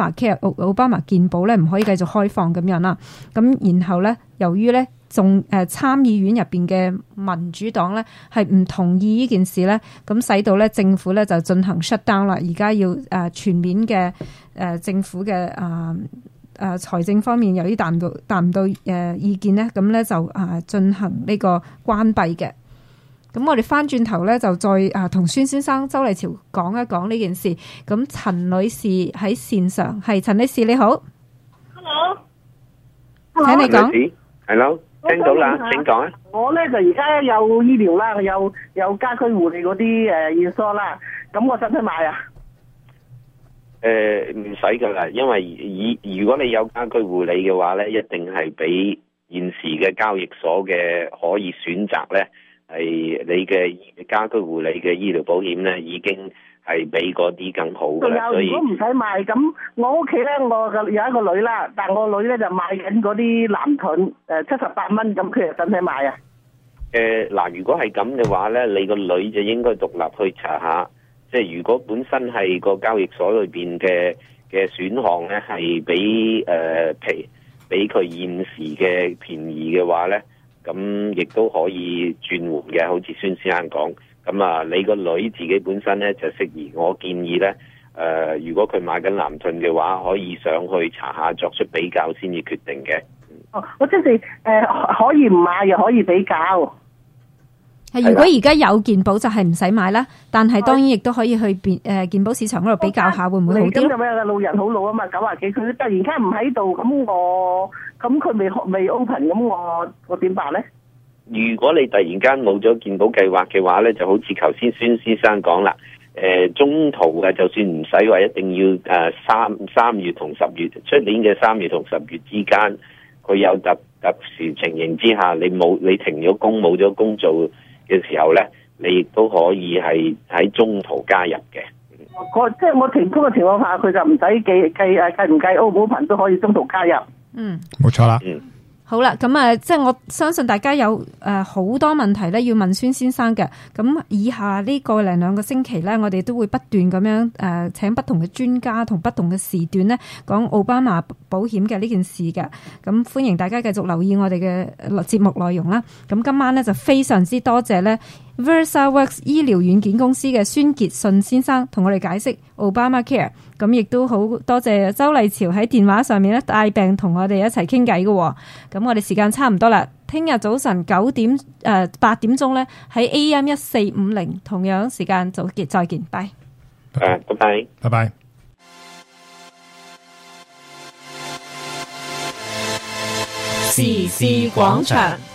Obama 健保咧唔可以繼續開放咁樣啦。咁然後咧由於咧仲參議院入邊嘅民主黨咧係唔同意呢件事咧，咁使到咧政府咧就進行 shut down 啦。而家要全面嘅政府嘅財政方面由於達唔到意見咧，咁咧就進行呢個關閉嘅。咁我哋翻轉頭咧就再同孫先生周麗潮講一講呢件事。咁陳女士喺線上，係陳女士你好 ，Hello， 請你講。 Hello， 聽到啦，請講啊。 我咧就而家有醫療啦，有家居護理嗰啲醫疏啦，咁我使唔使買啊？ 唔使噶啦，因為如果你有家居護理嘅話咧，一定係比現時嘅交易所嘅可以選擇咧，係你嘅家居護理嘅醫療保險咧，已經係比嗰啲更好噶啦。所以如果唔使買，咁我屋企咧，我有一個女啦，但我女咧就買緊嗰啲藍盾，78蚊，咁佢又使唔使買啊？ 嗱，如果係咁嘅話咧，你個女就應該獨立去查下。即係如果本身係個交易所裏邊嘅選項咧，係比佢現時嘅便宜嘅話咧，咁亦都可以轉換嘅。好似孫先生講，咁你個女自己本身咧就適宜。我建議咧，如果佢買緊藍盾嘅話，可以上去查下，作出比較先至決定嘅。 哦，我即係可以唔買，又可以比較。 如果而家有健保就係唔使買啦，但係當然亦都可以去健保市場嗰度比較下，會唔會好啲？ 咁有個老人好老啊嘛，90幾，佢突然間唔喺度，咁佢未 open， 咁我點辦咧？ 如果你突然間冇咗健保計劃嘅話咧，就好似頭先孫先生講啦，中途嘅就算唔使話一定要3月同10月，出年嘅3月同10月之間，佢有特殊情形之下，你停咗工冇咗工做嘅時候咧，你亦都可以係喺中途加入嘅。 即係我停工嘅情況下，佢就唔使計唔計 open 都可以中途加入。 冇錯啦。 好啦，咁即係我相信大家有好多問題咧要問孫先生嘅。咁以下呢個零兩個星期咧，我哋都會不斷咁樣請不同嘅專家同不同嘅時段咧講奧巴馬保險嘅呢件事嘅。咁歡迎大家繼續留意我哋嘅節目內容啦。咁今晚咧就非常之多謝咧 VersaWorks 醫療軟件公司嘅孫傑信先生同我哋解釋 Obamacare。咁亦都好多謝周麗潮喺電話上面咧帶病同我哋一齊傾偈嘅。咁我哋時間差唔多啦， 聽日早晨8點鐘咧喺 AM 1450同樣時間再見，拜。 拜拜， 拜拜。 時事廣場。